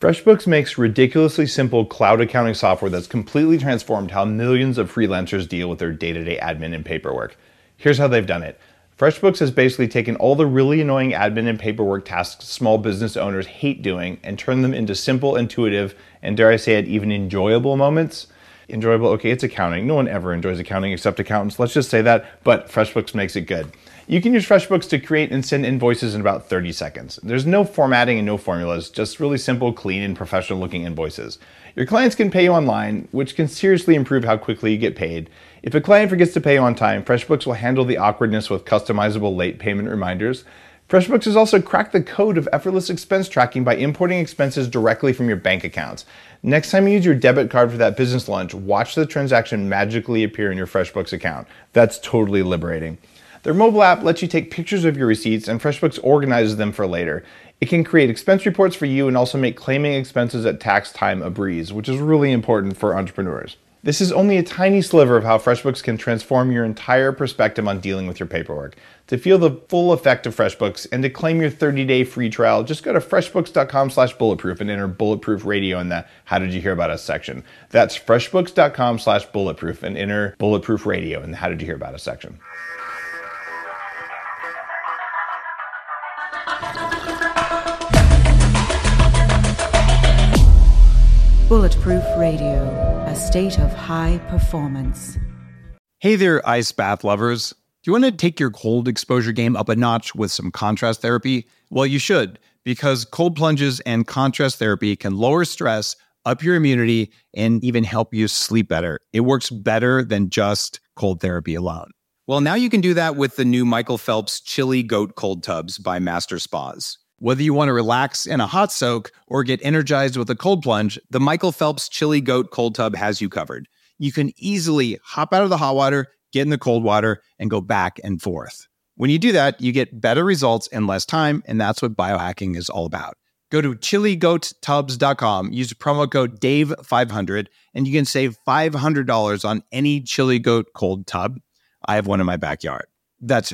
FreshBooks makes ridiculously simple cloud accounting software that's completely transformed how millions of freelancers deal with their day-to-day admin and paperwork. Here's how they've done it. FreshBooks has basically taken all the really annoying admin and paperwork tasks small business owners hate doing and turned them into simple, intuitive, and dare I say it, even enjoyable moments. Enjoyable, okay, it's accounting. No one ever enjoys accounting except accountants. Let's just say that, but FreshBooks makes it good. You can use FreshBooks to create and send invoices in about 30 seconds. There's no formatting and no formulas, just really simple, clean, and professional looking invoices. Your clients can pay you online, which can seriously improve how quickly you get paid. If a client forgets to pay you on time, FreshBooks will handle the awkwardness with customizable late payment reminders. FreshBooks has also cracked the code of effortless expense tracking by importing expenses directly from your bank accounts. Next time you use your debit card for that business lunch, watch the transaction magically appear in your FreshBooks account. That's totally liberating. Their mobile app lets you take pictures of your receipts and FreshBooks organizes them for later. It can create expense reports for you and also make claiming expenses at tax time a breeze, which is really important for entrepreneurs. This is only a tiny sliver of how FreshBooks can transform your entire perspective on dealing with your paperwork. To feel the full effect of FreshBooks and to claim your 30-day free trial, just go to freshbooks.com/bulletproof and enter Bulletproof Radio in the How Did You Hear About Us section. That's freshbooks.com/bulletproof and enter Bulletproof Radio in the How Did You Hear About Us section. Bulletproof Radio, a state of high performance. Hey there, ice bath lovers. Do you want to take your cold exposure game up a notch with some contrast therapy? Well, you should, because cold plunges and contrast therapy can lower stress, up your immunity, and even help you sleep better. It works better than just cold therapy alone. Well, now you can do that with the new Michael Phelps Chili Goat Cold Tubs by Master Spas. Whether you want to relax in a hot soak or get energized with a cold plunge, the Michael Phelps Chili Goat Cold Tub has you covered. You can easily hop out of the hot water, get in the cold water, and go back and forth. When you do that, you get better results in less time, and that's what biohacking is all about. Go to chiligoattubs.com, use promo code DAVE500, and you can save $500 on any Chili Goat Cold Tub. I have one in my backyard. That's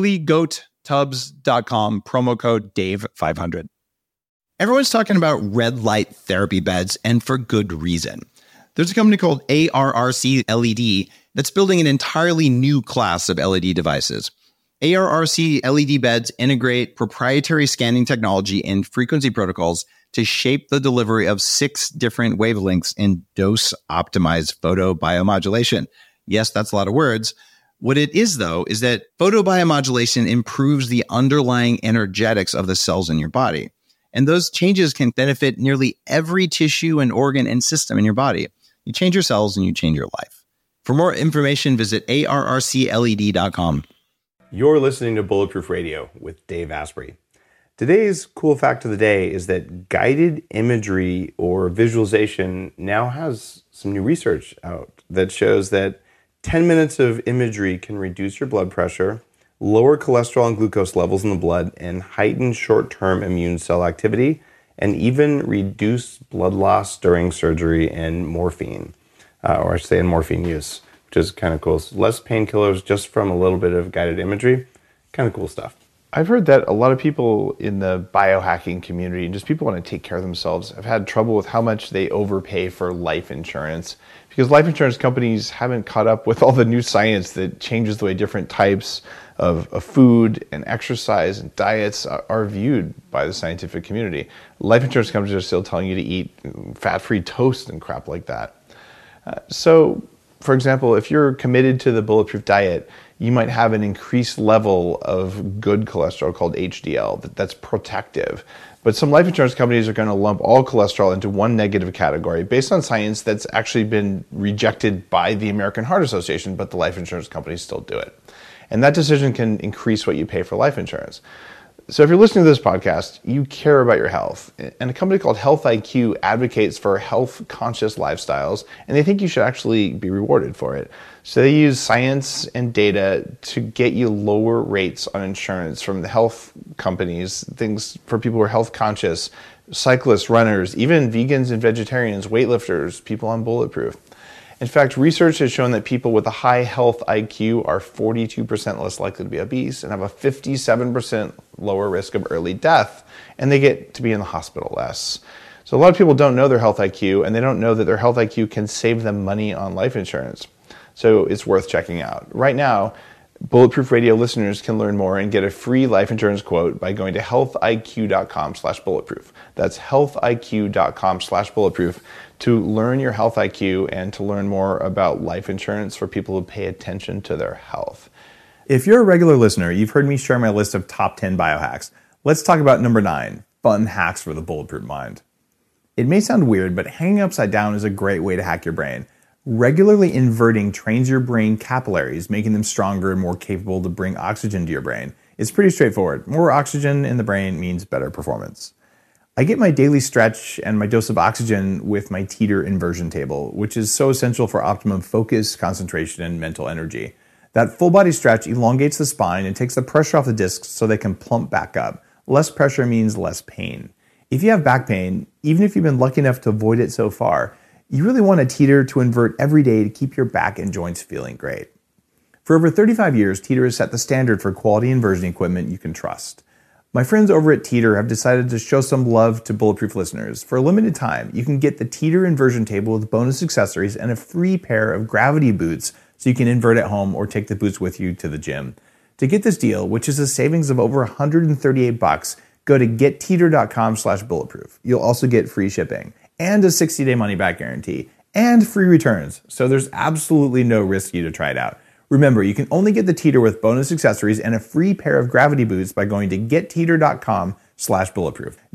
chiligoattubs.com, promo code DAVE500. Everyone's talking about red light therapy beds, and for good reason. There's a company called ARRC LED that's building an entirely new class of LED devices. ARRC LED beds integrate proprietary scanning technology and frequency protocols to shape the delivery of 6 different wavelengths in dose-optimized photobiomodulation. Yes, that's a lot of words. What it is, though, is that photobiomodulation improves the underlying energetics of the cells in your body. And those changes can benefit nearly every tissue and organ and system in your body. You change your cells and you change your life. For more information, visit arrcled.com. You're listening to Bulletproof Radio with Dave Asprey. Today's cool fact of the day is that guided imagery or visualization now has some new research out that shows that 10 minutes of imagery can reduce your blood pressure, lower cholesterol and glucose levels in the blood, and heighten short-term immune cell activity, and even reduce blood loss during surgery and morphine, or I should say in morphine use, which is kind of cool. So less painkillers just from a little bit of guided imagery. Kind of cool stuff. I've heard that a lot of people in the biohacking community, and just people want to take care of themselves, have had trouble with how much they overpay for life insurance, because life insurance companies haven't caught up with all the new science that changes the way different types of food and exercise and diets are viewed by the scientific community. Life insurance companies are still telling you to eat fat-free toast and crap like that. So, for example, if you're committed to the bulletproof diet, you might have an increased level of good cholesterol called HDL that's protective. But some life insurance companies are going to lump all cholesterol into one negative category based on science that's actually been rejected by the American Heart Association, but the life insurance companies still do it. And that decision can increase what you pay for life insurance. So if you're listening to this podcast, you care about your health. And a company called Health IQ advocates for health-conscious lifestyles, and they think you should actually be rewarded for it. So they use science and data to get you lower rates on insurance from the health companies, things for people who are health-conscious, cyclists, runners, even vegans and vegetarians, weightlifters, people on Bulletproof. In fact, research has shown that people with a high health IQ are 42% less likely to be obese and have a 57% lower risk of early death, and they get to be in the hospital less. So a lot of people don't know their health IQ, and they don't know that their health IQ can save them money on life insurance. So it's worth checking out. Right now, Bulletproof Radio listeners can learn more and get a free life insurance quote by going to healthiq.com/bulletproof. That's healthiq.com/bulletproof to learn your health IQ and to learn more about life insurance for people who pay attention to their health. If you're a regular listener, you've heard me share my list of top 10 biohacks. Let's talk about number 9, fun hacks for the bulletproof mind. It may sound weird, but hanging upside down is a great way to hack your brain. Regularly inverting trains your brain capillaries, making them stronger and more capable to bring oxygen to your brain. It's pretty straightforward. More oxygen in the brain means better performance. I get my daily stretch and my dose of oxygen with my Teeter inversion table, which is so essential for optimum focus, concentration, and mental energy. That full body stretch elongates the spine and takes the pressure off the discs so they can plump back up. Less pressure means less pain. If you have back pain, even if you've been lucky enough to avoid it so far, you really want a Teeter to invert every day to keep your back and joints feeling great. For over 35 years, Teeter has set the standard for quality inversion equipment you can trust. My friends over at Teeter have decided to show some love to Bulletproof listeners. For a limited time, you can get the Teeter inversion table with bonus accessories and a free pair of gravity boots so you can invert at home or take the boots with you to the gym. To get this deal, which is a savings of over $138, go to getteeter.com/bulletproof. You'll also get free shipping and a 60-day money-back guarantee and free returns. So there's absolutely no risk for you to try it out. Remember, you can only get the Teeter with bonus accessories and a free pair of gravity boots by going to getteeter.com/bulletproof.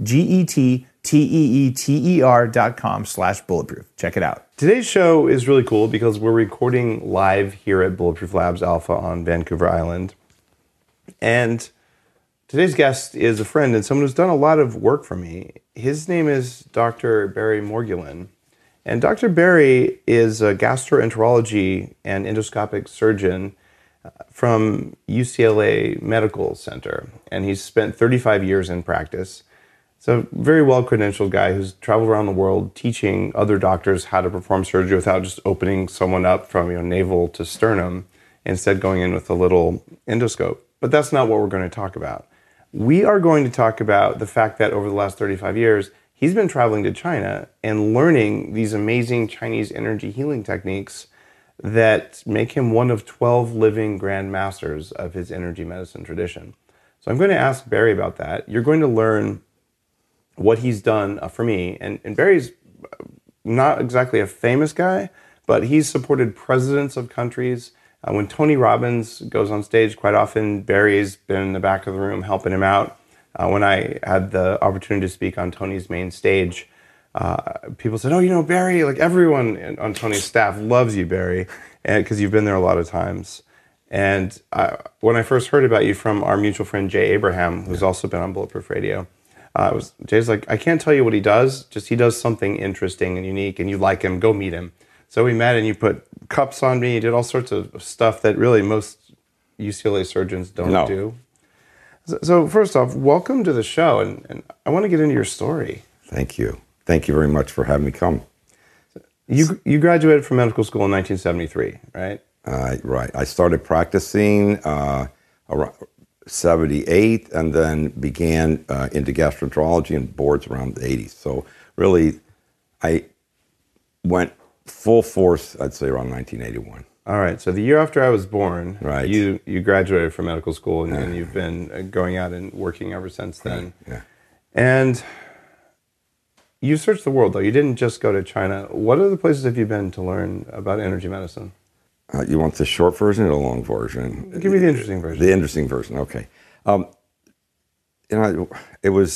GETTEETER.com/bulletproof. Check it out. Today's show is really cool because we're recording live here at Bulletproof Labs Alpha on Vancouver Island. And today's guest is a friend and someone who's done a lot of work for me. His name is Dr. Barry Morguelan. And Dr. Barry is a gastroenterology and endoscopic surgeon from UCLA Medical Center. And he's spent 35 years in practice. So very well-credentialed guy who's traveled around the world teaching other doctors how to perform surgery without just opening someone up from navel to sternum, instead going in with a little endoscope. But that's not what we're going to talk about. We are going to talk about the fact that over the last 35 years, he's been traveling to China and learning these amazing Chinese energy healing techniques that make him one of 12 living grand masters of his energy medicine tradition. So I'm going to ask Barry about that. You're going to learn what he's done for me. And Barry's not exactly a famous guy, but he's supported presidents of countries. When Tony Robbins goes on stage, quite often Barry's been in the back of the room helping him out. When I had the opportunity to speak on Tony's main stage, people said, oh, Barry, like everyone on Tony's staff loves you, Barry, because you've been there a lot of times. And when I first heard about you from our mutual friend, Jay Abraham, who's also been on Bulletproof Radio, Jay's like, I can't tell you what he does, just he does something interesting and unique, and you like him, go meet him. So we met and you put cups on me, you did all sorts of stuff that really most UCLA surgeons don't do. So first off, welcome to the show, and I want to get into your story. Thank you. Thank you very much for having me come. You graduated from medical school in 1973, right? Right. I started practicing around 78 and then began into gastroenterology and boards around the 80s. So really, I went full force, I'd say, around 1981. All right. So the year after I was born, right. you graduated from medical school, and you've been going out and working ever since then. Right. Yeah. And you searched the world, though. You didn't just go to China. What other places have you been to learn about energy medicine? You want the short version or the long version? Give me the interesting version. The interesting version, okay. It was,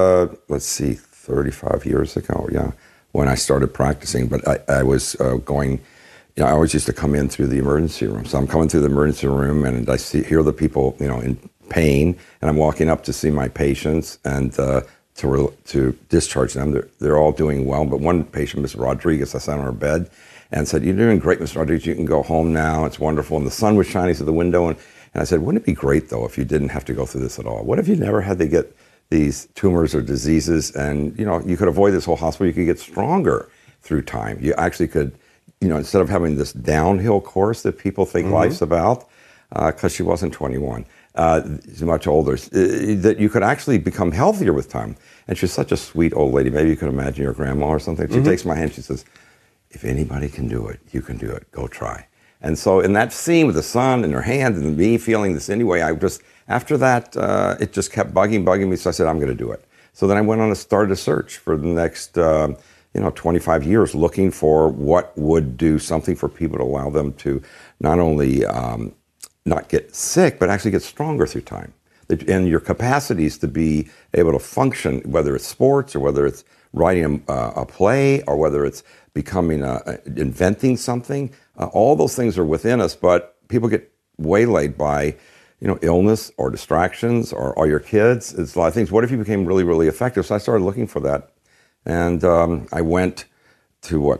35 years ago, when I started practicing. But I was going, I always used to come in through the emergency room. So I'm coming through the emergency room and I hear the people, in pain, and I'm walking up to see my patients and to discharge them. They're all doing well, but one patient, Ms. Rodriguez, I sat on her bed and said, "You're doing great, Ms. Rodriguez. You can go home now. It's wonderful." And the sun was shining through the window. And I said, "Wouldn't it be great, though, if you didn't have to go through this at all? What if you never had to get these tumors or diseases? And, you could avoid this whole hospital. You could get stronger through time. You actually could, instead of having this downhill course that people think life's about," because she wasn't 21. she's much older, that you could actually become healthier with time. And she's such a sweet old lady. Maybe you could imagine your grandma or something. She takes my hand, she says, if anybody can do it, you can do it. Go try. And so in that scene with the sun in her hand and me feeling this anyway, after that, it just kept bugging me. So I said, I'm going to do it. So then I went on and started a search for the next 25 years, looking for what would do something for people to allow them to not only not get sick, but actually get stronger through time. And your capacities to be able to function, whether it's sports or whether it's writing a play or whether it's becoming, inventing something, all those things are within us, but people get waylaid by, illness or distractions or your kids. It's a lot of things. What if you became really, really effective? So I started looking for that. And I went to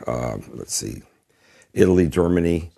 Italy, Germany,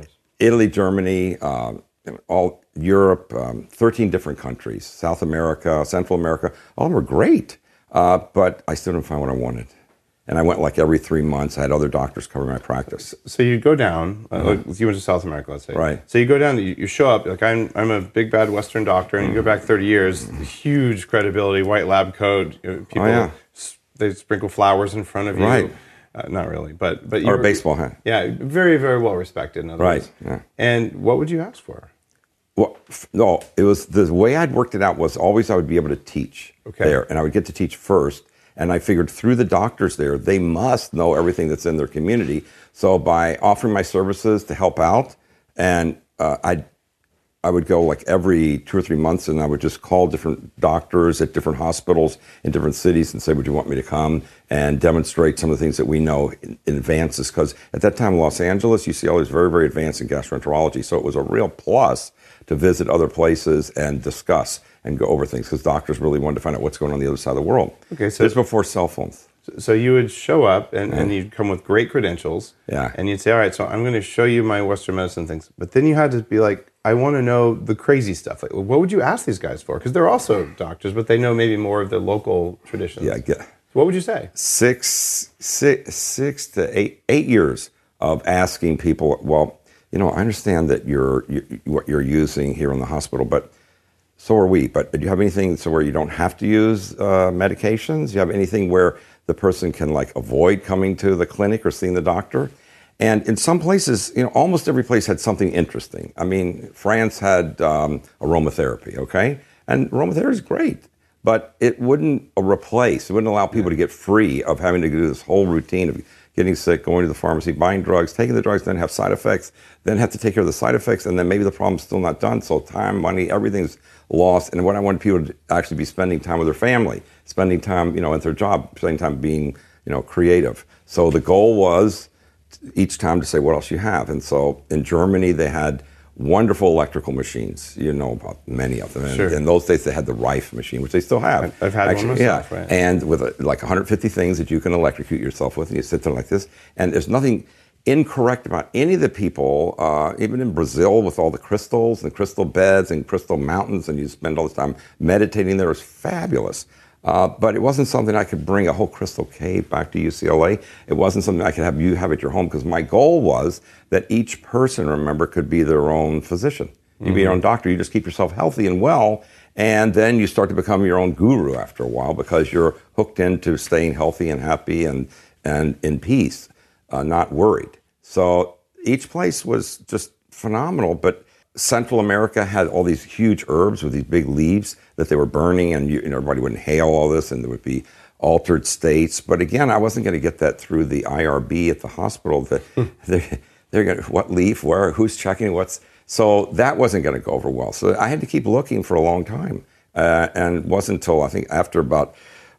all Europe, 13 different countries, South America, Central America. All of them were great, but I still didn't find what I wanted. And I went like every 3 months. I had other doctors cover my practice. So you go down, you went to South America, let's say. Right. So you go down, you show up, like I'm a big bad Western doctor, and you go back 30 years, huge credibility, white lab coat, people, they sprinkle flowers in front of you. Right. Not really, but you or a baseball hat. Yeah, very, very well respected. In other words. Yeah. And what would you ask for? Well, no, it was the way I'd worked it out was always I would be able to teach there, and I would get to teach first. And I figured through the doctors there, they must know everything that's in their community. So by offering my services to help out, and I would go like every 2 or 3 months, and I would just call different doctors at different hospitals in different cities and say, would you want me to come and demonstrate some of the things that we know in advances? Because at that time, Los Angeles, UCLA was very, very advanced in gastroenterology. So it was a real plus to visit other places and discuss and go over things, because doctors really wanted to find out what's going on the other side of the world. Okay, so this is before cell phones. So you would show up and you'd come with great credentials. Yeah. And you'd say, all right, so I'm going to show you my Western medicine things. But then you had to be like, I want to know the crazy stuff. Like, what would you ask these guys for? Because they're also doctors, but they know maybe more of the local traditions. Yeah. So what would you say? 6 to 8 years of asking people, well, I understand that what you're using here in the hospital, but so are we. But do you have anything so where you don't have to use medications? Do you have anything where the person can avoid coming to the clinic or seeing the doctor? And in some places, almost every place had something interesting. I mean, France had aromatherapy, okay? And aromatherapy is great, but it wouldn't replace, it wouldn't allow people to get free of having to do this whole routine of getting sick, going to the pharmacy, buying drugs, taking the drugs, then have side effects, then have to take care of the side effects, and then maybe the problem's still not done. So time, money, everything's lost. And what I wanted people to actually be spending time with their family, spending time, at their job, spending time being, creative. So the goal was each time to say, what else you have? And so in Germany, they had wonderful electrical machines. You know about many of them. And sure. In those days, they had the Rife machine, which they still have. I've had one myself, right? And with 150 things that you can electrocute yourself with, and you sit there like this. And there's nothing incorrect about any of the people, even in Brazil with all the crystals and crystal beds and crystal mountains, and you spend all this time meditating there. It's fabulous. But it wasn't something I could bring a whole crystal cave back to UCLA. It wasn't something I could have you have at your home, because my goal was that each person, remember, could be their own physician. You be your own doctor. You just keep yourself healthy and well, and then you start to become your own guru after a while, because you're hooked into staying healthy and happy and in peace, not worried. So each place was just phenomenal, but Central America had all these huge herbs with these big leaves that they were burning, and everybody would inhale all this, and there would be altered states. But again, I wasn't going to get that through the IRB at the hospital. They're going to, what leaf, where, who's checking, so that wasn't going to go over well. So I had to keep looking for a long time, and it wasn't until I think after about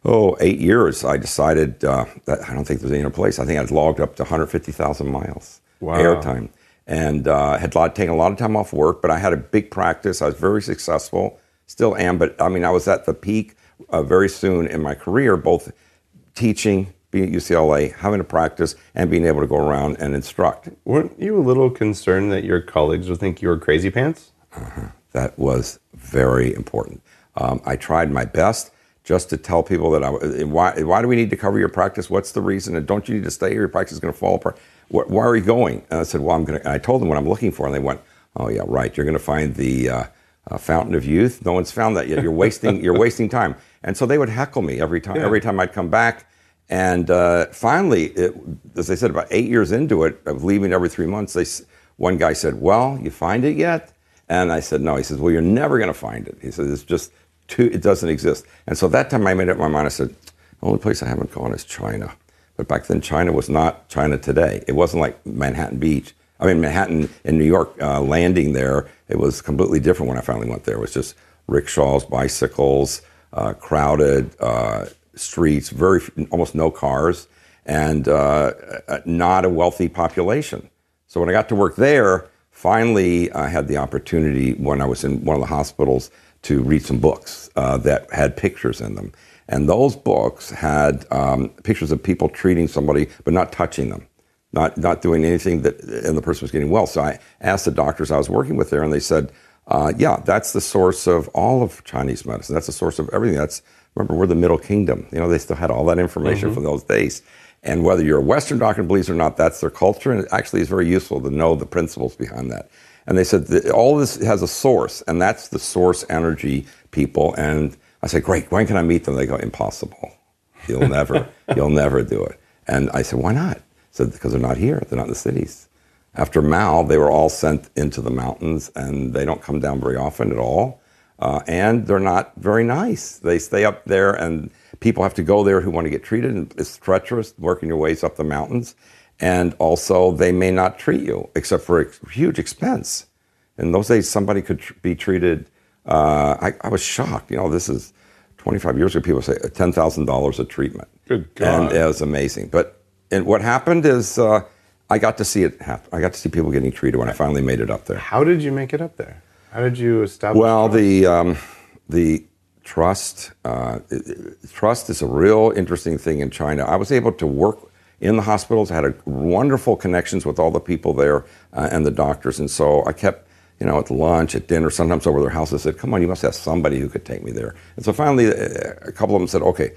8 years I decided that I don't think there's any other place. I think I'd logged up to 150,000 miles airtime. And had taken a lot of time off work, but I had a big practice. I was very successful, still am, but I mean, I was at the peak very soon in my career, both teaching, being at UCLA, having a practice, and being able to go around and instruct. Weren't you a little concerned that your colleagues would think you were crazy pants? That was very important. I tried my best just to tell people that why do we need to cover your practice? What's the reason? And don't you need to stay here? Your practice is going to fall apart. Why are you going? And I said, well, I told them what I'm looking for, and they went, oh yeah, right. You're going to find the fountain of youth. No one's found that yet. You're wasting time. And so they would heckle me every time I'd come back. And finally, as I said, about 8 years into it, of leaving every 3 months, one guy said, "Well, you find it yet?" And I said, "No." He says, "Well, you're never going to find it." He said, "It's just it doesn't exist." And so that time I made up my mind. I said, the only place I haven't gone is China. But back then, China was not China today. It wasn't like Manhattan in New York, landing there. It was completely different when I finally went there. It was just rickshaws, bicycles, crowded streets, almost no cars, and not a wealthy population. So when I got to work there, finally I had the opportunity when I was in one of the hospitals to read some books that had pictures in them. And those books had pictures of people treating somebody but not touching them, not doing anything and the person was getting well. So I asked the doctors I was working with there, and they said, yeah, that's the source of all of Chinese medicine. That's the source of everything. Remember, we're the Middle Kingdom. They still had all that information from those days. And whether you're a Western doctor and believes or not, that's their culture. And it actually is very useful to know the principles behind that. And they said that all this has a source, and that's the source energy, people. And I said, great, when can I meet them? They go, impossible. You'll never do it. And I said, why not? I said, because they're not here. They're not in the cities. After Mao, they were all sent into the mountains, and they don't come down very often at all. And they're not very nice. They stay up there, and people have to go there who want to get treated. And it's treacherous working your ways up the mountains. And also, they may not treat you, except for a huge expense. In those days, somebody could be treated. I was shocked. This is 25 years ago. People say $10,000 a treatment. Good God. And it was amazing. And what happened is I got to see it happen. I got to see people getting treated when I finally made it up there. How did you make it up there? How did you establish the trust. Trust is a real interesting thing in China. I was able to work in the hospitals. I had wonderful connections with all the people there and the doctors. And so I kept, at lunch, at dinner, sometimes over their house, I said, come on, you must have somebody who could take me there. And so finally, a couple of them said, okay,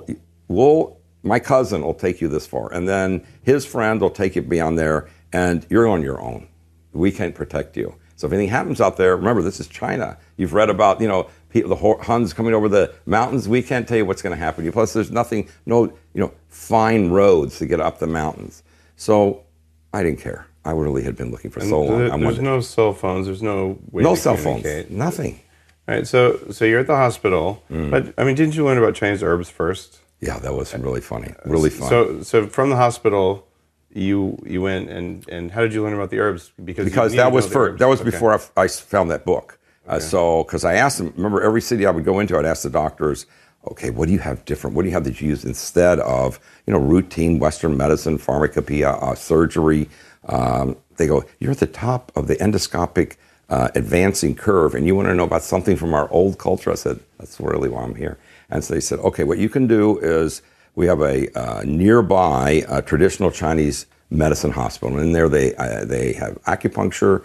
my cousin will take you this far. And then his friend will take you beyond there, and you're on your own. We can't protect you. So if anything happens out there, remember, this is China. You've read about, the Huns coming over the mountains. We can't tell you what's going to happen to you. Plus, there's no fine roads to get up the mountains. So I didn't care. I really had been looking for so long. There's no cell phones. There's no way to cell communicate. Phones. Nothing. All right. So you're at the hospital. But, didn't you learn about Chinese herbs first? Yeah, that was really funny. Really fun. So from the hospital, you went and how did you learn about the herbs? Because that was first. That was before I found that book. Because I asked them, remember every city I would go into, I'd ask the doctors, okay, what do you have different? What do you have that you use instead of, routine Western medicine, pharmacopoeia, surgery? They go, you're at the top of the endoscopic advancing curve, and you want to know about something from our old culture? I said, that's really why I'm here. And so they said, okay, what you can do is we have a nearby traditional Chinese medicine hospital. And in there they have acupuncture,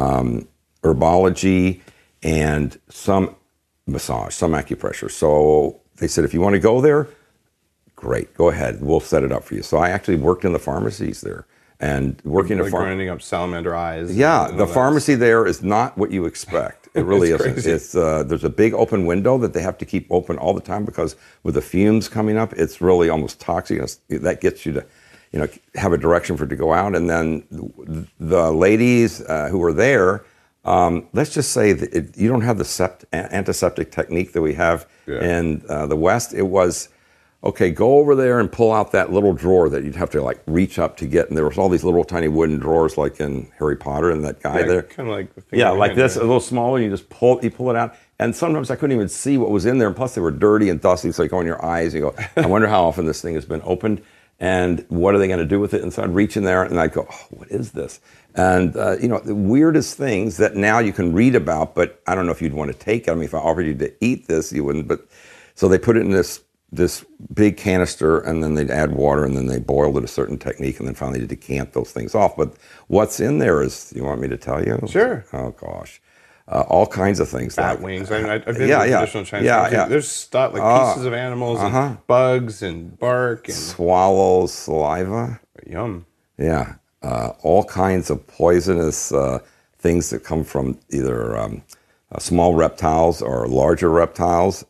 herbology, and some massage, some acupressure. So they said, if you want to go there, great, go ahead. We'll set it up for you. So I actually worked in the pharmacies there. And working like grinding up salamander eyes. Yeah, the pharmacy there is not what you expect. It really isn't. It's there's a big open window that they have to keep open all the time because with the fumes coming up, it's really almost toxic. That gets you to, have a direction for it to go out. And then the ladies who were there, let's just say that you don't have the antiseptic technique that we have in the West. It was, okay, go over there and pull out that little drawer that you'd have to reach up to get. And there was all these little tiny wooden drawers like in Harry Potter and that guy there. Kind of like the thing like this, a little smaller. You just pull it out. And sometimes I couldn't even see what was in there. And plus they were dirty and dusty. So you go in your eyes and you go, I wonder how often this thing has been opened and what are they going to do with it? And so I'd reach in there and I'd go, oh, what is this? And, the weirdest things that now you can read about, but I don't know if you'd want to take it. I mean, if I offered you to eat this, you wouldn't. But so they put it in this big canister, and then they'd add water, and then they boiled it a certain technique, and then finally decant those things off. But what's in there is, you want me to tell you? Sure. Oh, gosh. All kinds of things. Bat wings. I mean, I've been to traditional Chinese food. There's stuff like pieces of animals and bugs and bark. And swallows, saliva. Yum. Yeah. All kinds of poisonous things that come from either small reptiles or larger reptiles.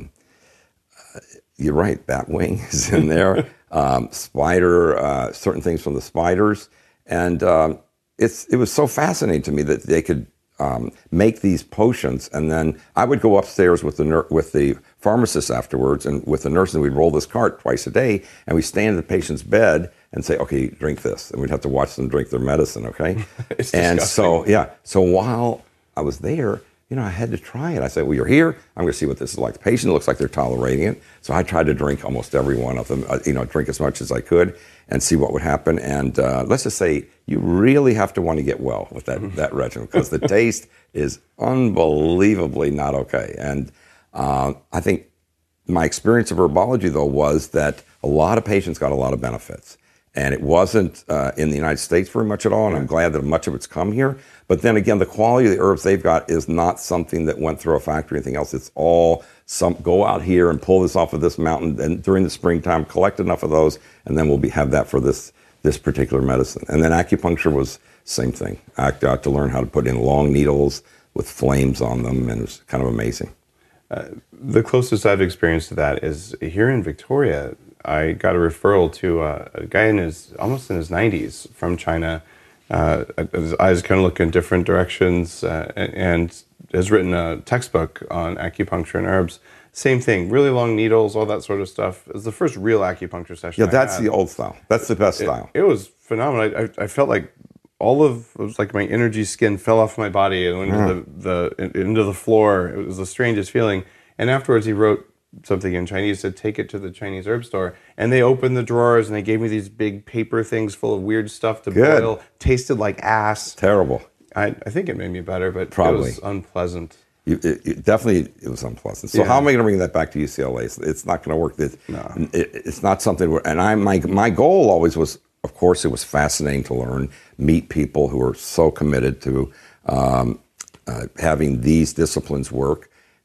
You're right, bat wing is in there. Spider, certain things from the spiders. And it was so fascinating to me that they could make these potions, and then I would go upstairs with the pharmacist afterwards, and with the nurses, and we'd roll this cart twice a day, and we'd stand at the patient's bed and say, okay, drink this. And we'd have to watch them drink their medicine, okay? It's and disgusting. so while I was there, I had to try it. I said, well, you're here. I'm going to see what this is like. The patient looks like they're tolerating it. So I tried to drink almost every one of them, drink as much as I could and see what would happen. And let's just say you really have to want to get well with that regimen, because the taste is unbelievably not okay. And I think my experience of herbology, though, was that a lot of patients got a lot of benefits. And it wasn't in the United States very much at all, and I'm glad that much of it's come here. But then again, the quality of the herbs they've got is not something that went through a factory or anything else. It's all go out here and pull this off of this mountain, and during the springtime, collect enough of those, and then we'll have that for this particular medicine. And then acupuncture was same thing. I got to learn how to put in long needles with flames on them, and it was kind of amazing. The closest I've experienced to that is here in Victoria. I got a referral to a guy almost in his 90s from China. His eyes kind of look in different directions, and has written a textbook on acupuncture and herbs. Same thing, really long needles, all that sort of stuff. It was the first real acupuncture session. Yeah, that's the old style. That's the best style. It was phenomenal. I felt like it was like my energy skin fell off my body and went into the floor. It was the strangest feeling. And afterwards, he wrote something in Chinese, said, take it to the Chinese herb store. And they opened the drawers and they gave me these big paper things full of weird stuff to boil. Tasted like ass. Terrible. I think it made me better, but Probably. It was unpleasant. It was unpleasant. So how am I going to bring that back to UCLA? It's not going to work. It's not something where, and my goal always was, of course, it was fascinating to learn, meet people who are so committed to having these disciplines work.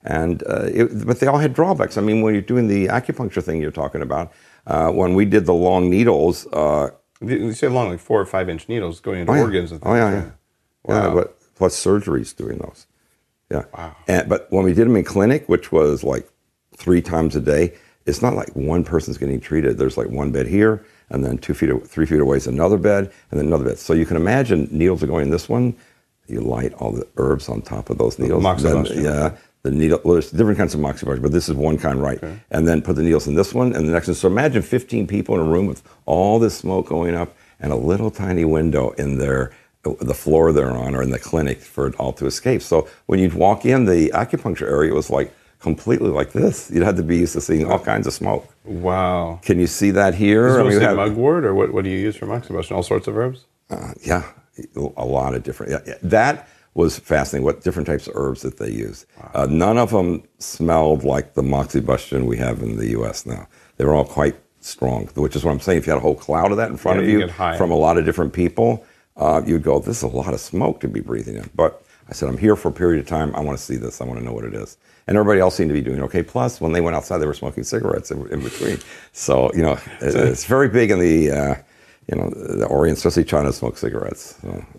But they all had drawbacks. I mean, when you're doing the acupuncture thing you're talking about, when we did the long needles. You say long, like 4 or 5 inch needles going into organs and things. Oh, yeah. Wow. Yeah, but plus surgeries doing those. Yeah. Wow. But when we did them in clinic, which was like 3 times a day, it's not like one person's getting treated. There's like one bed here, and then 3 feet away is another bed, and then another bed. So you can imagine needles are going in this one. You light all the herbs on top of those needles. The needle, well, there's different kinds of moxibustion, but this is one kind, right? Okay. And then put the needles in this one and the next one. So imagine 15 people in a room with all this smoke going up and a little tiny window in the floor they're on, or in the clinic, for it all to escape. So when you'd walk in, the acupuncture area was like completely like this. You'd have to be used to seeing all kinds of smoke. Wow. Can you see that here? Is it mostly mugwort, or what do you use for moxibustion? All sorts of herbs? Yeah, a lot of different. Yeah. That was fascinating, what different types of herbs that they use. Wow. None of them smelled like the moxibustion we have in the U.S. now. They were all quite strong, which is what I'm saying. If you had a whole cloud of that in front of you from a lot of different people, you'd go, this is a lot of smoke to be breathing in. But I said, I'm here for a period of time. I want to see this. I want to know what it is. And everybody else seemed to be doing okay. Plus, when they went outside, they were smoking cigarettes in between. So, it's very big in the Orient, especially China, smoke cigarettes.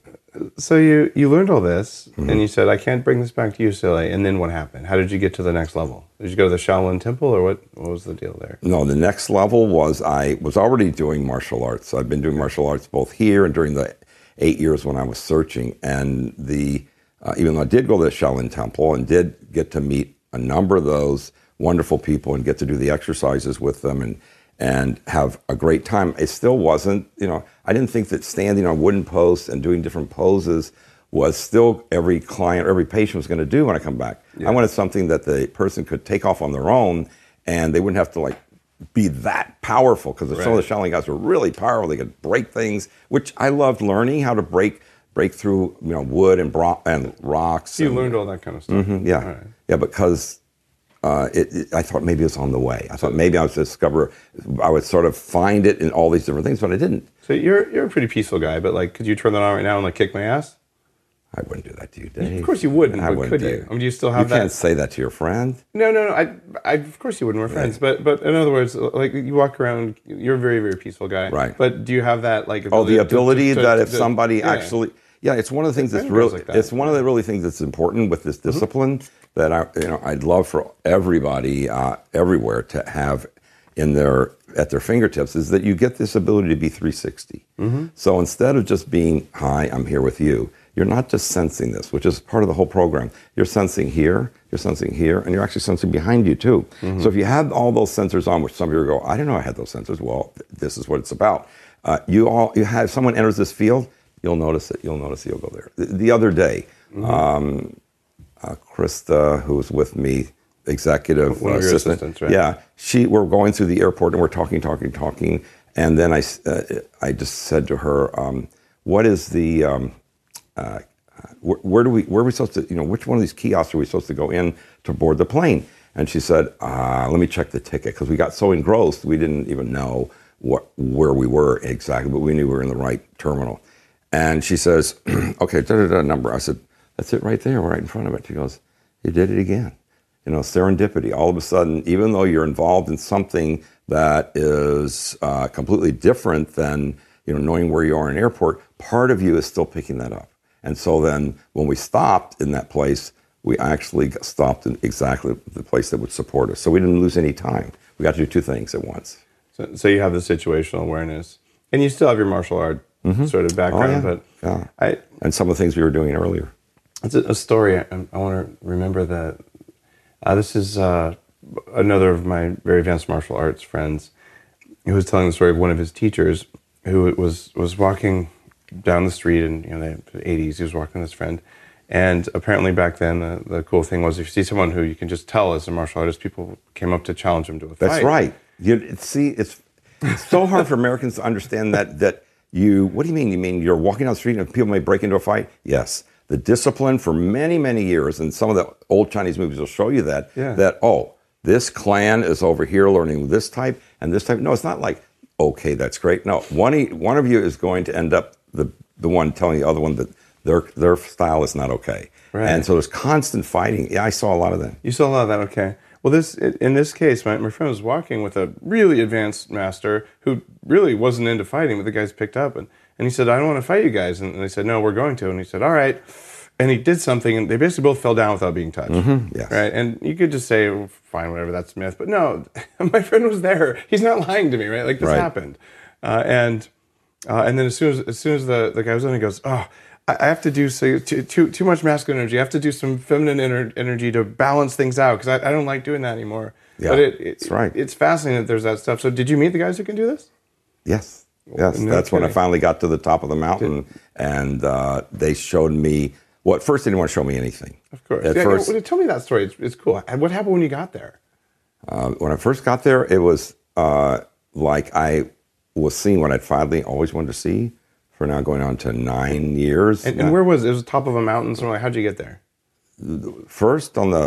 So you learned all this, and you said, I can't bring this back to UCLA. And then what happened? How did you get to the next level? Did you go to the Shaolin Temple, or what was the deal there? No, the next level was I was already doing martial arts. I've been doing martial arts both here and during the 8 years when I was searching. And even though I did go to the Shaolin Temple and did get to meet a number of those wonderful people and get to do the exercises with them and have a great time, it still wasn't, I didn't think that standing on wooden posts and doing different poses was still every client, every patient was going to do when I come back. Yeah. I wanted something that the person could take off on their own, and they wouldn't have to be that powerful, because some of the Shaolin guys were really powerful. They could break things, which I loved learning how to break through wood and rocks. So you learned all that kind of stuff. Mm-hmm, yeah, right. Yeah, because I thought maybe it was on the way. I thought maybe I would sort of find it in all these different things, but I didn't. So you're a pretty peaceful guy, but could you turn that on right now and kick my ass? I wouldn't do that to you, Dave. Of course you wouldn't, but could you? Do you still have that? You can't say that to your friend. No. I of course you wouldn't. We're friends. But in other words, you walk around, you're a very, very peaceful guy. Right. But do you have that ability? The ability that if somebody actually... Yeah, it's one of the things that's really it's one of the really things that's important with this discipline that I'd love for everybody everywhere to have at their fingertips is that you get this ability to be 360. So instead of just being, hi, I'm here with you, you're not just sensing this, which is part of the whole program. You're sensing here, and you're actually sensing behind you too. So if you have all those sensors on, which some of you go, I didn't know I had those sensors. Well, this is what it's about. You have someone enters this field, you'll notice it. You'll go there. The other day, Krista, who was with me, executive one of your assistants, right? Yeah, we're going through the airport and we're talking, and then I just said to her, "What is the where are we supposed to? Which one of these kiosks are we supposed to go in to board the plane?" And she said, "Let me check the ticket," because we got so engrossed we didn't even know where we were exactly, but we knew we were in the right terminal. And she says, "Okay, number." I said, "That's it right there, right in front of it." She goes, "You did it again." Serendipity. All of a sudden, even though you're involved in something that is completely different than knowing where you are in an airport, part of you is still picking that up. And so then, when we stopped in that place, we actually stopped in exactly the place that would support us. So we didn't lose any time. We got to do two things at once. So you have the situational awareness, and you still have your martial art sort of background, but and some of the things we were doing earlier. It's a story. I want to remember that. This is another of my very advanced martial arts friends who was telling the story of one of his teachers who was walking down the street in the 80s. He was walking with his friend, and apparently back then the cool thing was if you see someone who you can just tell is a martial artist, people came up to challenge him to a fight. That's right. It's so hard for Americans to understand that you. What do you mean? You mean you're walking down the street and people may break into a fight? Yes. The discipline for many, many years, and some of the old Chinese movies will show you that, this clan is over here learning this type and this type. No, it's not like, okay, that's great. No, one of you is going to end up the one telling the other one that their style is not okay. Right. And so there's constant fighting. Yeah, I saw a lot of that. You saw a lot of that, okay. Well, in this case, my friend was walking with a really advanced master who really wasn't into fighting, but the guys picked up and he said, "I don't want to fight you guys." And they said, "No, we're going to." And he said, "All right." And he did something, and they basically both fell down without being touched. Yes. Right? And you could just say, oh, fine, whatever, that's myth. But no, my friend was there. He's not lying to me, right? Like, this happened. And then as soon as the guy was on, he goes, "Oh, I have to do too much masculine energy. I have to do some feminine energy to balance things out because I don't like doing that anymore." Yeah, but it's right. It's fascinating that there's that stuff. So did you meet the guys who can do this? Yes. Yes, that's when I finally got to the top of the mountain, and they showed me. Well, at first they didn't want to show me anything. Of course. Tell me that story. It's cool. What happened when you got there? When I first got there, it was like I was seeing what I'd finally always wanted to see for now going on to 9 years. And where was it? It was the top of a mountain. So how'd you get there? First on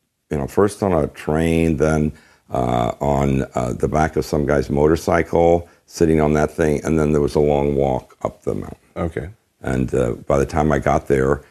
a train, then on the back of some guy's motorcycle, sitting on that thing, and then there was a long walk up the mountain. Okay. And by the time I got there,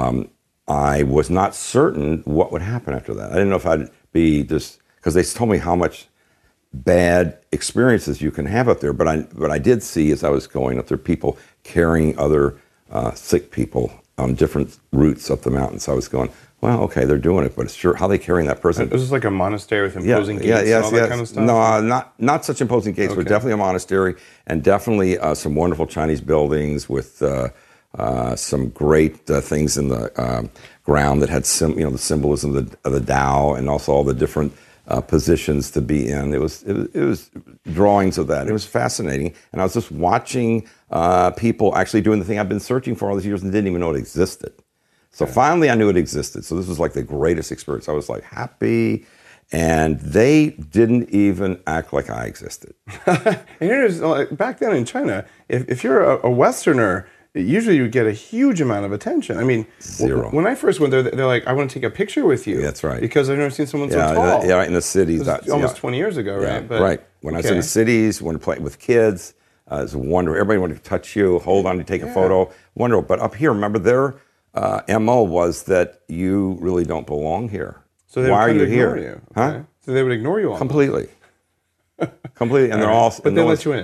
I was not certain what would happen after that. I didn't know if I'd be just, because they told me how much bad experiences you can have up there, but I did see as I was going up there people carrying other sick people on different routes up the mountain. So I was going, well, okay, they're doing it, but it's sure how they carrying that person. This is like a monastery with imposing gates and all that kind of stuff? No, not such imposing gates, but definitely a monastery, and definitely some wonderful Chinese buildings with some great things in the ground that had the symbolism of the Tao, and also all the different positions to be in. It was drawings of that. It was fascinating, and I was just watching people actually doing the thing I've been searching for all these years and didn't even know it existed. So finally I knew it existed. So this was like the greatest experience. I was like happy, and they didn't even act like I existed. And here's, back then in China, if you're a Westerner, usually you get a huge amount of attention. I mean, zero. When I first went there, they're like, "I want to take a picture with you." That's right. Because I've never seen someone so tall. Yeah, right in the cities. That's almost 20 years ago, right? Yeah, right. When I was in the cities, when I played with kids, it was wonderful. Everybody wanted to touch you, hold on to take a photo. Wonderful. But up here, remember, their MO was that you really don't belong here. So they Why would are you ignore here? You, okay? Huh? So they would ignore you all completely. Completely. And they're all... But they let you in.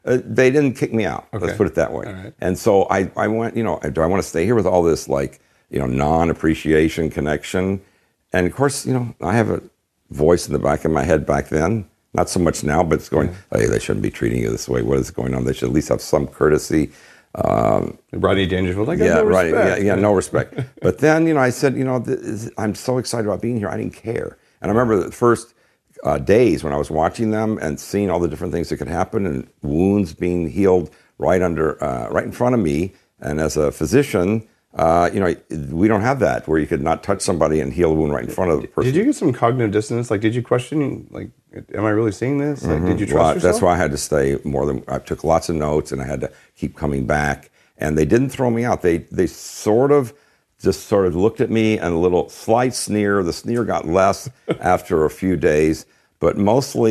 They didn't kick me out. Okay. Let's put it that way. All right. And so I went, do I want to stay here with all this non-appreciation connection? And of course, I have a voice in the back of my head back then. Not so much now, but it's going, hey, they shouldn't be treating you this way. What is going on? They should at least have some courtesy. Rodney Dangerfield, no respect. Right. Yeah, no respect. But then, I said, I'm so excited about being here. I didn't care. And I remember the first days when I was watching them and seeing all the different things that could happen and wounds being healed right in front of me. And as a physician, we don't have that where you could not touch somebody and heal a wound right in front of the person. Did you get some cognitive dissonance? Like, did you question, am I really seeing this? Like, did you trust yourself? That's why I had to stay I took lots of notes and I had to keep coming back. And they didn't throw me out. They sort of looked at me and a little slight sneer. The sneer got less after a few days, but mostly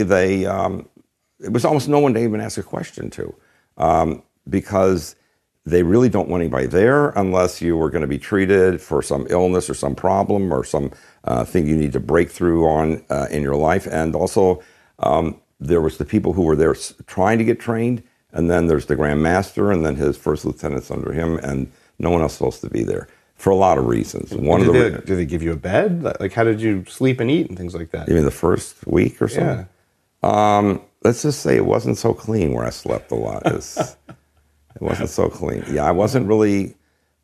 it was almost no one to even ask a question to, because they really don't want anybody there unless you were going to be treated for some illness or some problem or some thing you need to break through on in your life. And also, there was the people who were there trying to get trained, and then there's the Grand Master, and then his first lieutenants under him, and no one else supposed to be there for a lot of reasons. Did they give you a bed? Like, how did you sleep and eat and things like that? You mean the first week or so? Yeah. Let's just say it wasn't so clean where I slept a lot. It wasn't so clean. Yeah, I wasn't really.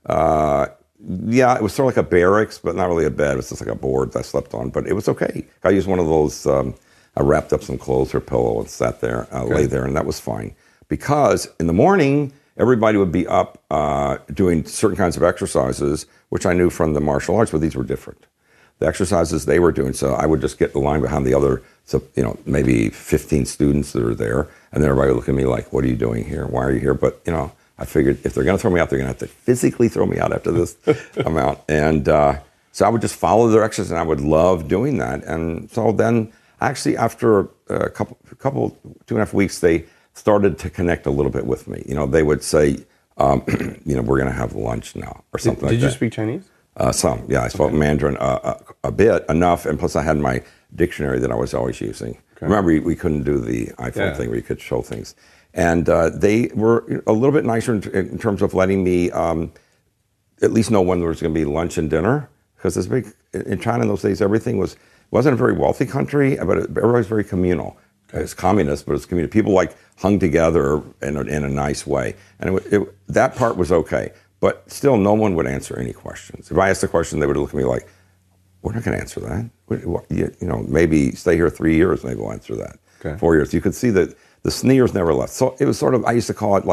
It was sort of like a barracks, but not really a bed. It was just like a board that I slept on, but it was okay. I used one of those. I wrapped up some clothes or pillow and sat there, lay there, and that was fine. Because in the morning, everybody would be up doing certain kinds of exercises, which I knew from the martial arts, but these were different. The exercises they were doing, so I would just get in line behind the other, maybe 15 students that are there, and then everybody would look at me like, what are you doing here? Why are you here? But, I figured if they're going to throw me out, they're going to have to physically throw me out after this amount. And so I would just follow their exercises, and I would love doing that. And so then, actually, after a couple 2.5 weeks, they started to connect a little bit with me. They would say, we're going to have lunch now, or something like that. Did you speak Chinese? Some, yeah. I spoke Mandarin a bit, enough, and plus I had my dictionary that I was always using. Okay. Remember, we couldn't do the iPhone thing where you could show things. And they were a little bit nicer in terms of letting me at least know when there was going to be lunch and dinner, because in China in those days, everything wasn't a very wealthy country, but everybody was very communal. Okay. It's communist, but it's communal. People hung together in a nice way, and that part was okay. But still, no one would answer any questions. If I asked a question, they would look at me like, "We're not going to answer that. Maybe stay here 3 years, maybe we'll answer that. Okay. 4 years." You could see that the sneers never left. So it was sort of, I used to call it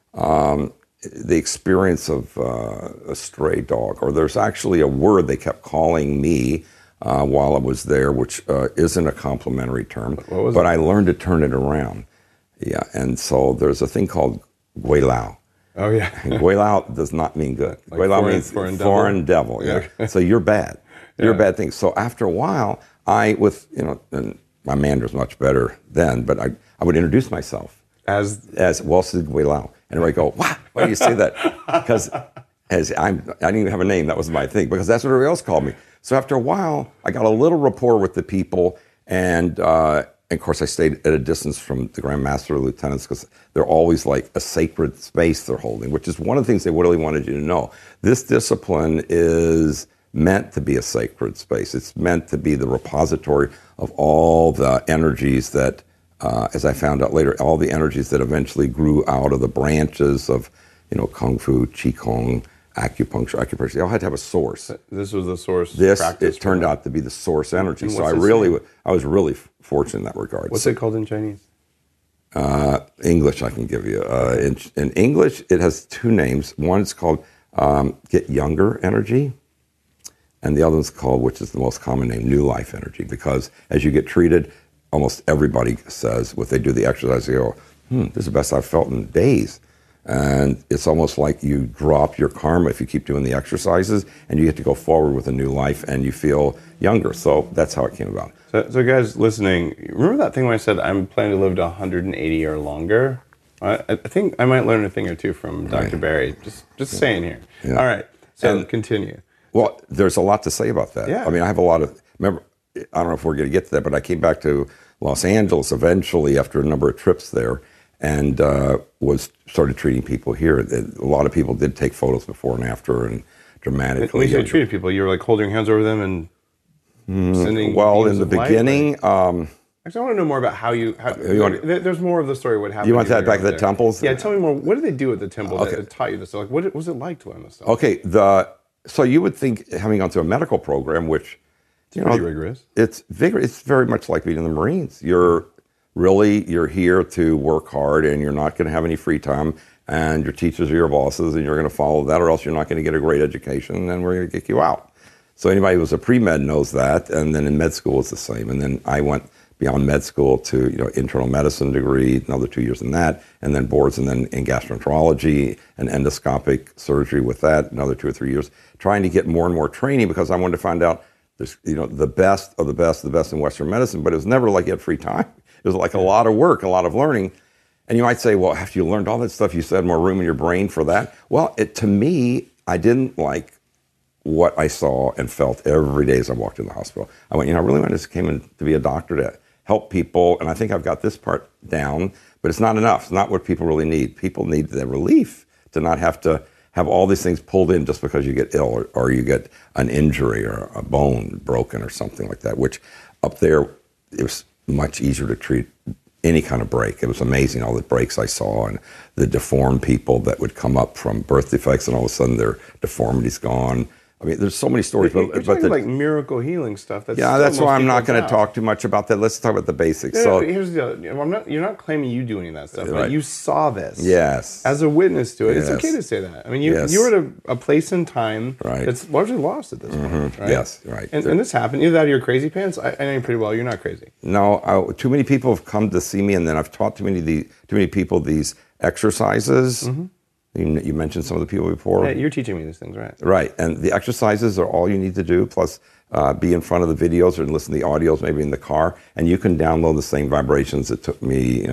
the experience of a stray dog. Or there's actually a word they kept calling me while I was there, which isn't a complimentary term. What was but it? I learned to turn it around. Yeah, and so there's a thing called Gui Lao. Oh, yeah. Gui Lao does not mean good. Gui Lao means foreign devil. Yeah. Okay. So you're bad. You're a bad thing. So after a while, and my Mandarin's much better then, but I would introduce myself as Walsi Gui Lao. And everybody go, "Wow, why do you say that?" Because I didn't even have a name. That was my thing, because that's what everybody else called me. So after a while, I got a little rapport with the people, and of course, I stayed at a distance from the Grand Master lieutenants, because they're always like a sacred space they're holding, which is one of the things they really wanted you to know. This discipline is meant to be a sacred space. It's meant to be the repository of all the energies that, as I found out later, all the energies that eventually grew out of the branches of, Kung Fu, Qigong, acupuncture. They all had to have a source. This was the source. It turned out to be the source energy. So I was really fortunate in that regard. What's it called in Chinese? English, I can give you. In English, it has two names. One is called Get Younger Energy, and the other one's called, which is the most common name, New Life Energy. Because as you get treated, almost everybody says, when they do the exercise, they go, "This is the best I've felt in days." And it's almost like you drop your karma if you keep doing the exercises, and you get to go forward with a new life, and you feel younger. So that's how it came about. So guys listening, remember that thing when I said I'm planning to live to 180 or longer? I think I might learn a thing or two from Dr. Barry. Just saying here. Yeah. All right. So continue. Well, there's a lot to say about that. Yeah. I mean, I have a lot of, remember, I don't know if we're going to get to that, but I came back to Los Angeles eventually after a number of trips there. and started treating people here. A lot of people did take photos before and after, and dramatically. When you say treated people, you were like holding your hands over them and sending. Well, in the beginning. Actually, I want to know more about how there's more of the story. What happened? You want that back at the temples? Yeah, tell me more. What did they do at the temple that taught you this? Like, what was it like to learn this stuff? Okay, so you would think, having gone through a medical program, which it's pretty rigorous. It's vigorous. It's very much like being in the Marines. You're here to work hard, and you're not going to have any free time. And your teachers are your bosses, and you're going to follow that, or else you're not going to get a great education, and we're going to kick you out. So anybody who was a pre-med knows that, and then in med school it's the same. And then I went beyond med school to internal medicine degree, another 2 years in that, and then boards, and then in gastroenterology and endoscopic surgery with that, another 2 or 3 years, trying to get more and more training because I wanted to find out there's the best of the best in Western medicine, but it was never like you had free time. It was like a lot of work, a lot of learning. And you might say, well, after you learned all that stuff, you still had more room in your brain for that. Well, to me, I didn't like what I saw and felt every day as I walked in the hospital. I went, I really wanted to came in to be a doctor to help people, and I think I've got this part down, but it's not enough. It's not what people really need. People need the relief to not have to have all these things pulled in just because you get ill or you get an injury or a bone broken or something like that, which up there, it was much easier to treat any kind of break. It was amazing, all the breaks I saw and the deformed people that would come up from birth defects and all of a sudden their deformity's gone. I mean, there's so many stories. You're talking like miracle healing stuff. That's why I'm not going to talk too much about that. Let's talk about the basics. Here's the deal. You're not claiming you do any of that stuff, but you saw this. Yes. As a witness to it. Yes. It's okay to say that. I mean, you were at a place in time that's largely lost at this point, right? Yes, right. And this happened. Either out of your crazy pants. I know you pretty well. You're not crazy. No, too many people have come to see me, and then I've taught too many people these exercises. Mm-hmm. You mentioned some of the people before. Yeah, you're teaching me these things, right? Right, and the exercises are all you need to do, plus be in front of the videos or listen to the audios, maybe in the car, and you can download the same vibrations it took me,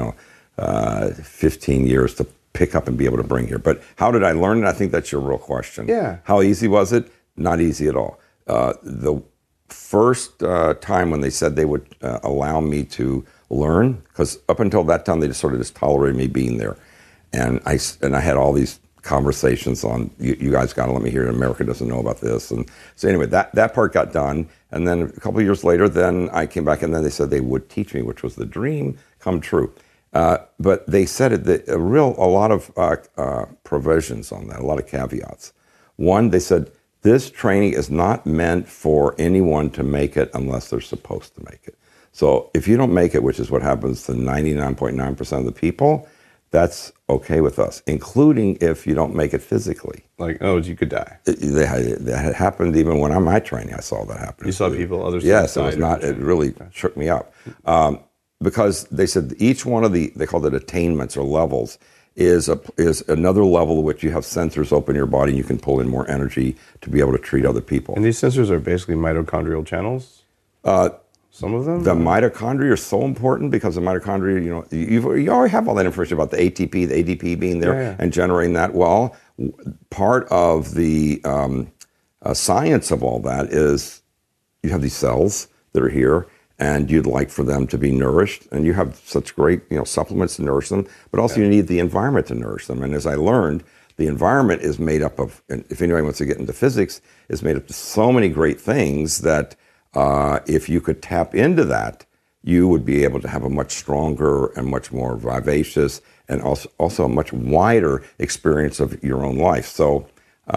15 years to pick up and be able to bring here. But how did I learn it? I think that's your real question. Yeah. How easy was it? Not easy at all. The first time when they said they would allow me to learn, because up until that time they just tolerated me being there. And I had all these conversations on, you guys got to let me hear it. America doesn't know about this. And so anyway, that part got done. And then a couple of years later, then I came back and then they said they would teach me, which was the dream come true. But they said a lot of provisions on that, a lot of caveats. One, they said, this training is not meant for anyone to make it unless they're supposed to make it. So if you don't make it, which is what happens to 99.9% of the people, that's okay with us, including if you don't make it physically. Like, you could die. That happened even when I'm my training. I saw that happen. You saw people, others. Yes, it was not. It really shook me up because they said each one of they called it attainments or levels is another level at which you have sensors open your body and you can pull in more energy to be able to treat other people. And these sensors are basically mitochondrial channels. Some of them? The mitochondria are so important because the mitochondria, you already have all that information about the ATP, the ADP being there and generating that. Well, part of the science of all that is you have these cells that are here and you'd like for them to be nourished, and you have such great supplements to nourish them, but also you need the environment to nourish them. And as I learned, the environment is made up of, and if anybody wants to get into physics, is made up of so many great things that if you could tap into that, you would be able to have a much stronger and much more vivacious and also a much wider experience of your own life. So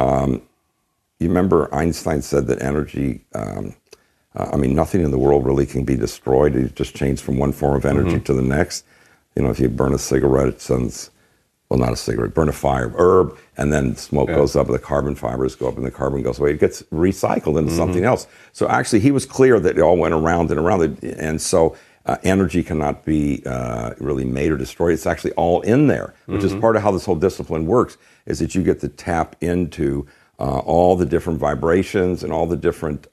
you remember Einstein said that energy, nothing in the world really can be destroyed. It just changes from one form of energy to the next. If you burn a cigarette, it sends, not a cigarette, burn a herb, and then smoke goes up, and the carbon fibers go up, and the carbon goes away. It gets recycled into something else. So actually, he was clear that it all went around and around. And so energy cannot be really made or destroyed. It's actually all in there, which is part of how this whole discipline works, is that you get to tap into all the different vibrations and all the different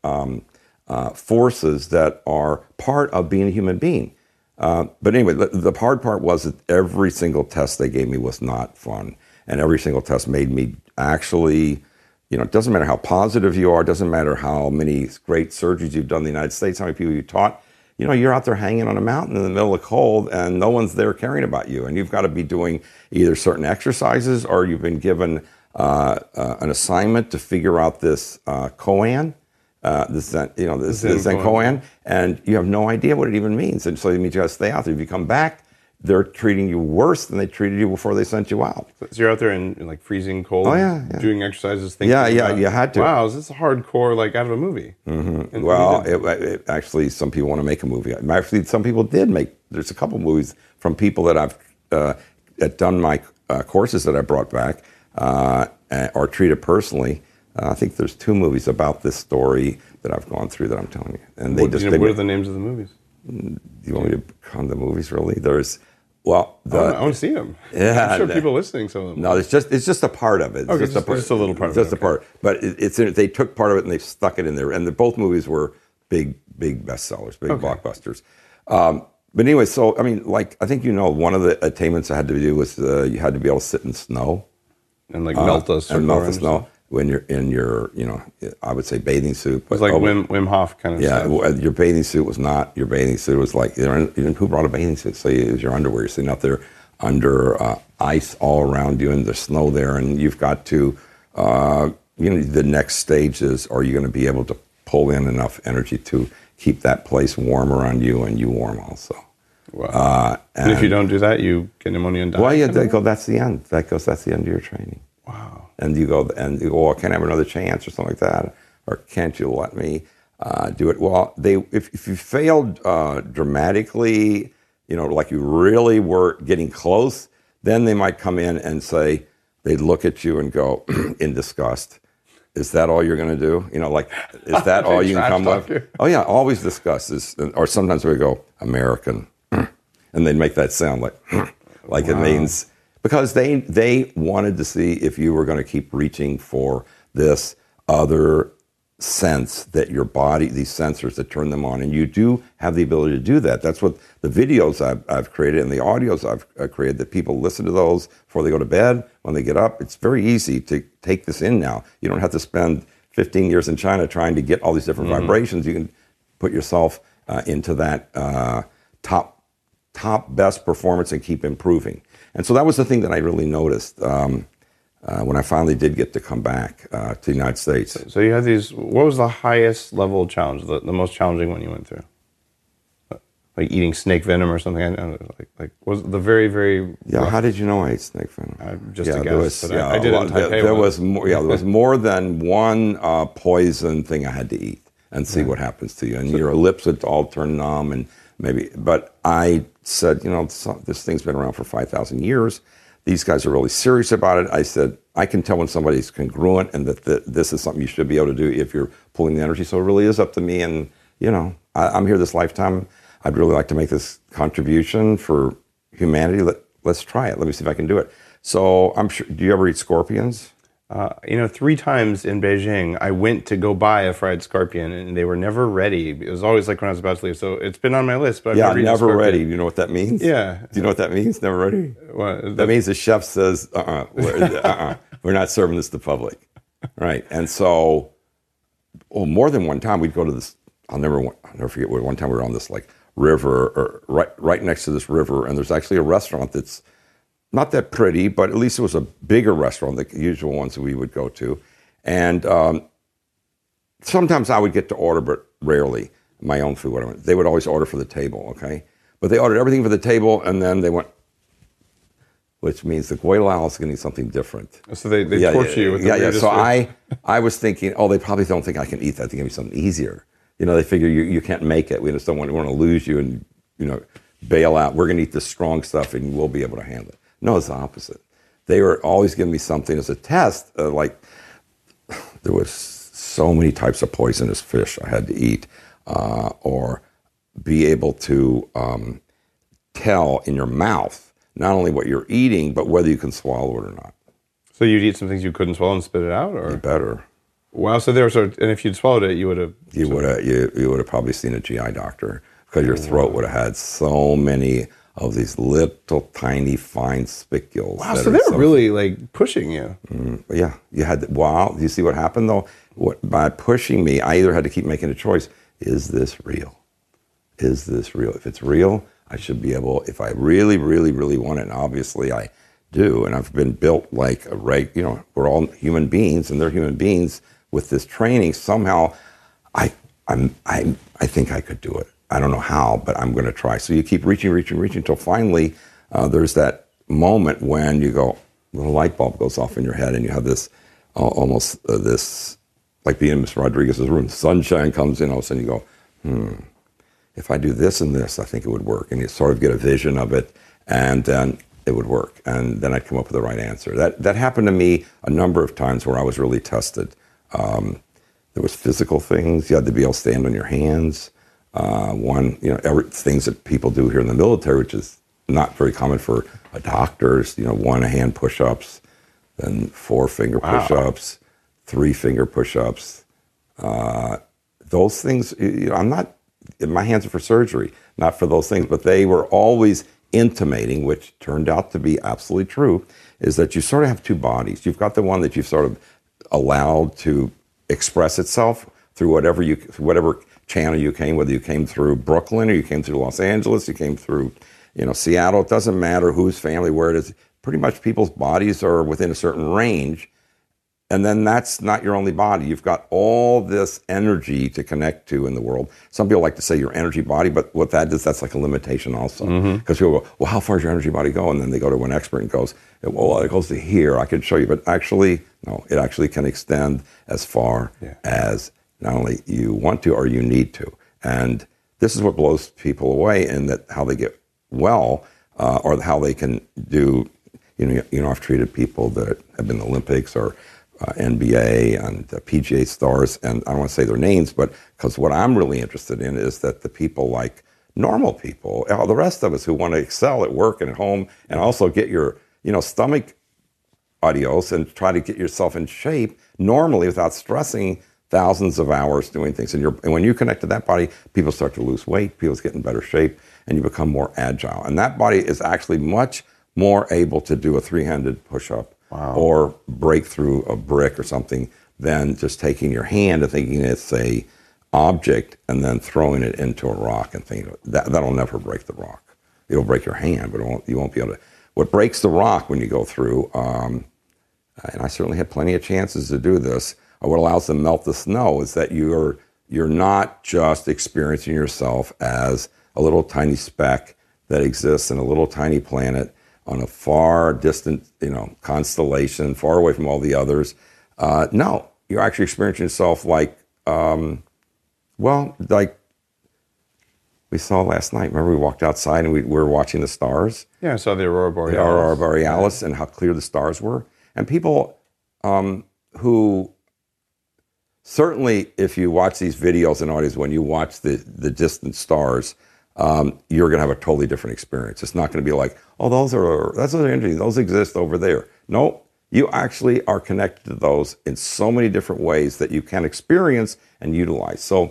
forces that are part of being a human being. But anyway, the hard part was that every single test they gave me was not fun. And every single test made me actually, it doesn't matter how positive you are, it doesn't matter how many great surgeries you've done in the United States, how many people you taught, you're out there hanging on a mountain in the middle of cold and no one's there caring about you. And you've got to be doing either certain exercises or you've been given an assignment to figure out this koan, this Zen koan, and you have no idea what it even means. And so you got to stay out there. If you come back, they're treating you worse than they treated you before they sent you out. So you're out there in like freezing cold, doing exercises, thinking you had to. Wow, is this hardcore like out of a movie? Mm-hmm. Well, it actually, some people want to make a movie. Actually, some people did make. There's a couple movies from people that I've done my courses that I brought back or treated personally. I think there's 2 movies about this story that I've gone through that I'm telling you. And what are the names of the movies? Do you want me to come to the movies? Really? There's I want to see them. Yeah, I'm sure people listening some of them. No, it's just a part of it. It's just a little part. Just a part. But they took part of it and they stuck it in there. And both movies were big bestsellers, big blockbusters. But anyway, so I mean, like I think one of the attainments I had to do was you had to be able to sit in snow and like melt the snow when you're in your I would say bathing suit. It was like Wim Hof kind of stuff. Your bathing suit was not your bathing suit. It was like who brought a bathing suit? So it was your underwear. You're sitting out there under ice all around you and there's snow there, and you've got to the next stage is, are you going to be able to pull in enough energy to keep that place warm around you and you warm also? Wow. And if you don't do that, you get pneumonia and die. Well, that's the end. That's the end of your training. Wow. And you go, well, can I have another chance or something like that? Or can't you let me do it? Well, if you failed dramatically, like you really were getting close, then they might come in and say, they'd look at you and go in disgust. Is that all you're going to do? Is that all you can come with? Oh yeah, always discuss. Or sometimes we go, American. And they'd make that sound like it means, because they wanted to see if you were going to keep reaching for this other sense that your body, these sensors that turn them on, and you do have the ability to do that. That's what the videos I've created and the audios I've created, that people listen to those before they go to bed, when they get up. It's very easy to take this in now. You don't have to spend 15 years in China trying to get all these different vibrations. You can put yourself into that top best performance and keep improving. And so that was the thing that I really noticed when I finally did get to come back to the United States. So you had these, what was the highest level of challenge, the most challenging one you went through? Like eating snake venom or something? I don't know, like was the very, very... Yeah, rough? How did you know I ate snake venom? Just a guess, but I did it in Taipei. There was more than one poison thing I had to eat and see what happens to you. And your lips would all turn numb and maybe... But I said, this thing's been around for 5,000 years. These guys are really serious about it. I said, I can tell when somebody's congruent and that this is something you should be able to do if you're pulling the energy. So it really is up to me. And, I'm here this lifetime. I'd really like to make this contribution for humanity. Let's try it. Let me see if I can do it. So I'm sure, do you ever eat scorpions? 3 times in Beijing, I went to go buy a fried scorpion, and they were never ready. It was always like when I was about to leave. So it's been on my list, but I've never ready. You know what that means? Yeah. Do you know what that means? Never ready? What? That means the chef says, we're not serving this to the public, right? And so, more than one time we'd go to this. I'll never forget. One time we were on this river, or right next to this river, and there's actually a restaurant that's not that pretty, but at least it was a bigger restaurant than the usual ones that we would go to. And sometimes I would get to order, but rarely, my own food. They would always order for the table, okay? But they ordered everything for the table, and then they went, which means the Guilao is getting something different. So they torture you with the weirdest So food. I was thinking, they probably don't think I can eat that. They give me something easier. They figure you can't make it. We just don't want to lose you and, bail out. We're going to eat the strong stuff, and we'll be able to handle it. No, it's the opposite. They were always giving me something as a test. There was so many types of poisonous fish I had to eat, or be able to tell in your mouth not only what you're eating, but whether you can swallow it or not. So you'd eat some things you couldn't swallow and spit it out, or you better. Wow. So and if you'd swallowed it, you would have. You would have probably seen a GI doctor, because your throat would have had so many of these little tiny fine spicules. Wow, so they were really pushing you. Yeah, you had. Do you see what happened though? By pushing me, I either had to keep making a choice: is this real? is this real? If it's real, I should be able, if I really, really, really want it, and obviously I do, and I've been built like we're all human beings, and they're human beings with this training. Somehow, I think I could do it. I don't know how, but I'm going to try. So you keep reaching until finally there's that moment when you go, the light bulb goes off in your head, and you have this almost this, like being in Ms. Rodriguez's room, sunshine comes in, all of a sudden you go, if I do this and this, I think it would work. And you sort of get a vision of it, and then it would work. And then I'd come up with the right answer. That happened to me a number of times where I was really tested. There was physical things. You had to be able to stand on your hands. Things that people do here in the military, which is not very common for doctors. 1-hand push-ups, then 4-finger push-ups, 3-finger push-ups. Those things, I'm not, my hands are for surgery, not for those things, but they were always intimating, which turned out to be absolutely true, is that you sort of have two bodies. You've got the one that you've sort of allowed to express itself through whatever channel you came, whether you came through Brooklyn or you came through Los Angeles, you came through Seattle. It doesn't matter whose family, where it is. Pretty much people's bodies are within a certain range. And then that's not your only body. You've got all this energy to connect to in the world. Some people like to say your energy body, but what that is, that's like a limitation also. Because people go, well, how far does your energy body go? And then they go to an expert and goes, well, it goes to here. I can show you. But actually, no, it actually can extend as far as not only you want to or you need to. And this is what blows people away in that how they get well or how they can do, I've treated people that have been in the Olympics or NBA and PGA stars, and I don't want to say their names, but because what I'm really interested in is that the people like normal people, the rest of us who want to excel at work and at home and also get your, stomach adios and try to get yourself in shape normally without stressing thousands of hours doing things. And when you connect to that body, people start to lose weight, people get in better shape, and you become more agile. And that body is actually much more able to do a 3-handed push-up or break through a brick or something than just taking your hand and thinking it's a object and then throwing it into a rock and thinking that'll never break the rock. It'll break your hand, but you won't be able to. What breaks the rock when you go through, and I certainly had plenty of chances to do this, what allows them to melt the snow is that you're not just experiencing yourself as a little tiny speck that exists in a little tiny planet on a far distant, constellation, far away from all the others. No, you're actually experiencing yourself like we saw last night. Remember we walked outside and we were watching the stars? Yeah, I saw the Aurora Borealis. The Aurora Borealis and how clear the stars were. And people who, certainly if you watch these videos and audios, when you watch the distant stars, you're going to have a totally different experience. It's not going to be like, oh, that's interesting. Those exist over there. No, you actually are connected to those in so many different ways that you can experience and utilize. So,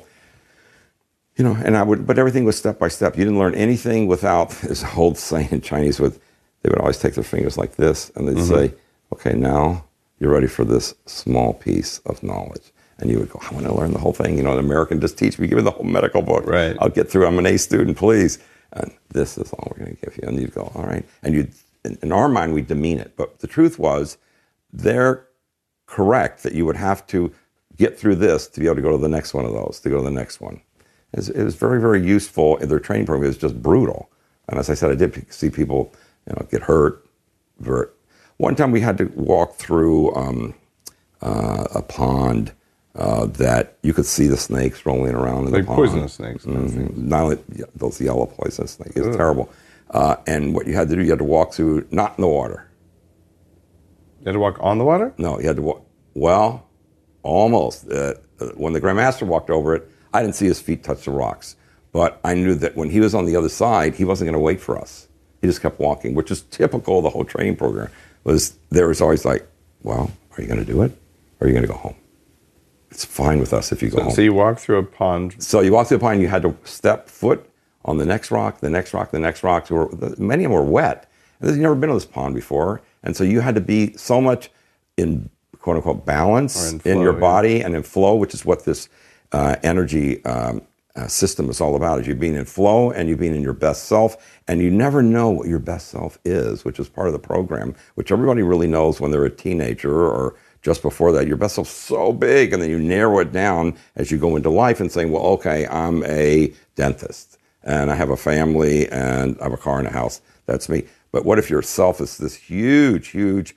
but everything was step by step. You didn't learn anything without this old saying in Chinese they would always take their fingers like this and they'd say, okay, now you're ready for this small piece of knowledge. And you would go, I want to learn the whole thing. An American, just teach me, give me the whole medical book. Right. I'll get through. I'm an A student, please. And this is all we're going to give you. And you'd go, all right. And in our mind, we demean it. But the truth was, they're correct that you would have to get through this to be able to go to the next one of those, to go to the next one. It was very, very useful. Their training program is just brutal. And as I said, I did see people get hurt. One time we had to walk through a pond that you could see the snakes rolling around in the pond. Like poisonous snakes. Not only those yellow poisonous snakes. It's terrible. And what you had to do, you had to walk through, not in the water. You had to walk on the water? No, you had to walk, almost. When the Grandmaster walked over it, I didn't see his feet touch the rocks. But I knew that when he was on the other side, he wasn't going to wait for us. He just kept walking, which is typical of the whole training program. There was always like, well, are you going to do it? Or are you going to go home? It's fine with us if you go home. So you walked through a pond. So you walked through a pond, you had to step foot on the next rock, the next rock, the next rock. Many of them were wet. And you've never been on this pond before. And so you had to be so much in quote unquote balance in your body and in flow, which is what this energy system is all about, is you being in flow and you being in your best self, and you never know what your best self is, which is part of the program, which everybody really knows when they're a teenager or just before that. Your best self's so big, and then you narrow it down as you go into life and saying, well, okay, I'm a dentist and I have a family and I have a car and a house. That's me. But what if your self is this huge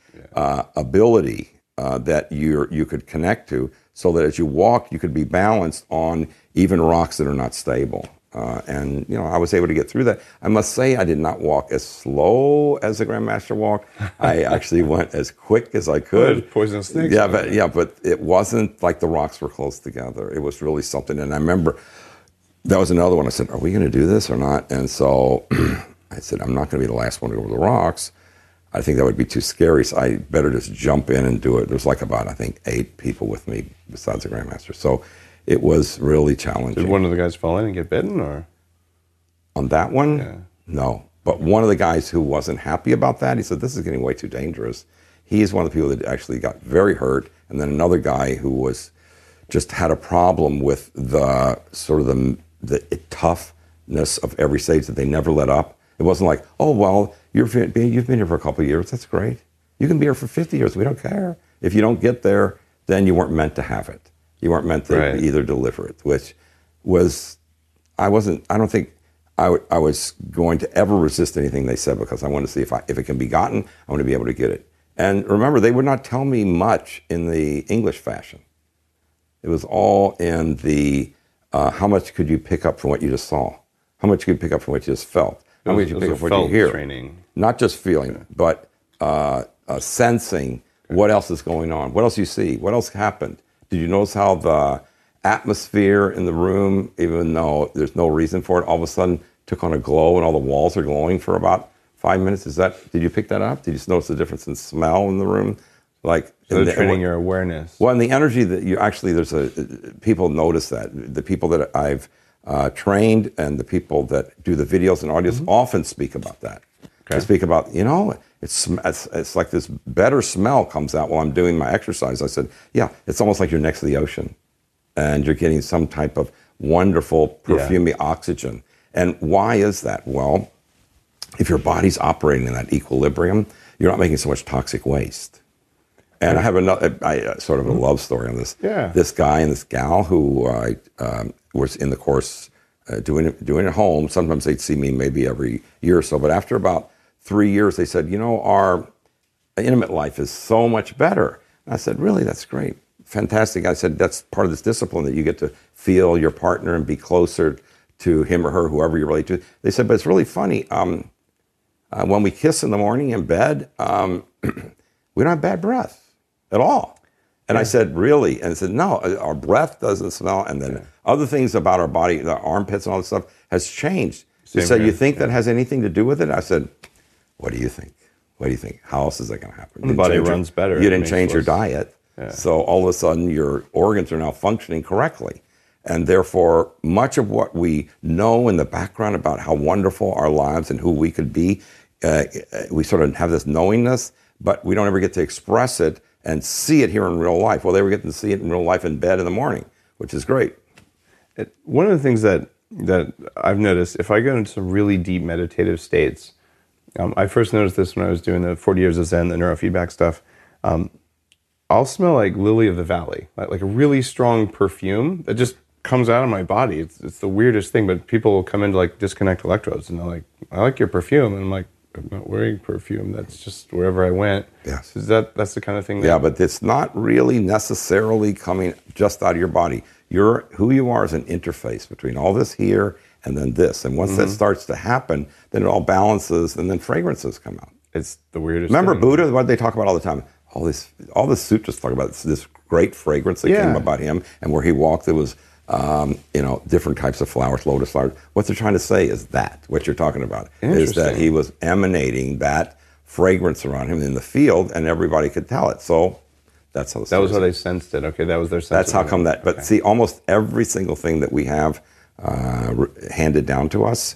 ability that you could connect to, so that as you walk, you could be balanced on even rocks that are not stable. And I was able to get through that. I must say, I did not walk as slow as the Grandmaster walked. I actually went as quick as I could. Poisonous snakes. But it wasn't like the rocks were close together. It was really something. And I remember that was another one. I said, are we going to do this or not? And so I said, I'm not going to be the last one to go over the rocks. I think that would be too scary, so I better just jump in and do it. There's like about, I think, 8 people with me besides the Grandmaster. So it was really challenging. Did one of the guys fall in and get bitten, or? On that one? No. But one of the guys who wasn't happy about that, he said, this is getting way too dangerous. He's one of the people that actually got very hurt. And then another guy who was just had a problem with the sort of the toughness of every stage that they never let up. It wasn't like, oh, well, you've been here for a couple of years. That's great. You can be here for 50 years. We don't care. If you don't get there, then you weren't meant to have it. You weren't meant to either deliver it, which was, I don't think I was going to ever resist anything they said, because I wanted to see if it can be gotten, I want to be able to get it. And remember, they would not tell me much in the English fashion. It was all in the, how much could you pick up from what you just saw? How much could you pick up from what you just felt? How much you pick up what you hear? Training. Not just feeling, but sensing what else is going on, what else you see, what else happened. Did you notice how the atmosphere in the room, even though there's no reason for it, all of a sudden took on a glow and all the walls are glowing for about 5 minutes? Did you pick that up? Did you notice the difference in smell in the room? Like, so they're training your awareness. Well, and the energy that you actually, people notice that. The people that I've trained and the people that do the videos and audios often speak about that. Okay. They speak about, it's like this better smell comes out while I'm doing my exercise. I said, yeah, it's almost like you're next to the ocean and you're getting some type of wonderful perfumey oxygen. And why is that? Well, if your body's operating in that equilibrium, you're not making so much toxic waste. And I have sort of a love story on this. Yeah. This guy and this gal who was in the course doing it at home. Sometimes they'd see me maybe every year or so. But after about 3 years, they said, our intimate life is so much better. And I said, really? That's great. Fantastic. I said, that's part of this discipline, that you get to feel your partner and be closer to him or her, whoever you relate to. They said, but it's really funny. When we kiss in the morning in bed, we don't have bad breath at all. And I said, really? And I said, no, our breath doesn't smell. And then other things about our body, the armpits and all this stuff, has changed. He said, you think that has anything to do with it? I said, what do you think? What do you think? How else is that going to happen? The body runs better. You didn't change your diet. Yeah. So all of a sudden, your organs are now functioning correctly. And therefore, much of what we know in the background about how wonderful our lives and who we could be, we sort of have this knowingness, but we don't ever get to express it and see it here in real life. Well, they were getting to see it in real life in bed in the morning, which is great. One of the things that I've noticed, if I go into some really deep meditative states, I first noticed this when I was doing the 40 Years of Zen, the neurofeedback stuff. I'll smell like lily of the valley, like a really strong perfume that just comes out of my body. It's the weirdest thing, but people will come in to like disconnect electrodes and they're like, I like your perfume. And I'm like, I'm not wearing perfume. That's just wherever I went. Yes. That's the kind of thing. But it's not really necessarily coming just out of your body. Who you are is an interface between all this here and then this. And once that starts to happen, then it all balances and then fragrances come out. It's the weirdest Remember thing. Buddha, what they talk about all the time? All the sutras talk about this great fragrance that came about him, and where he walked, there was different types of flowers, lotus flowers. What they're trying to say is that what you're talking about is that he was emanating that fragrance around him in the field, and everybody could tell it. So that's how that was how they sensed it. Okay, that was their sense. That's how come that. But see, almost every single thing that we have handed down to us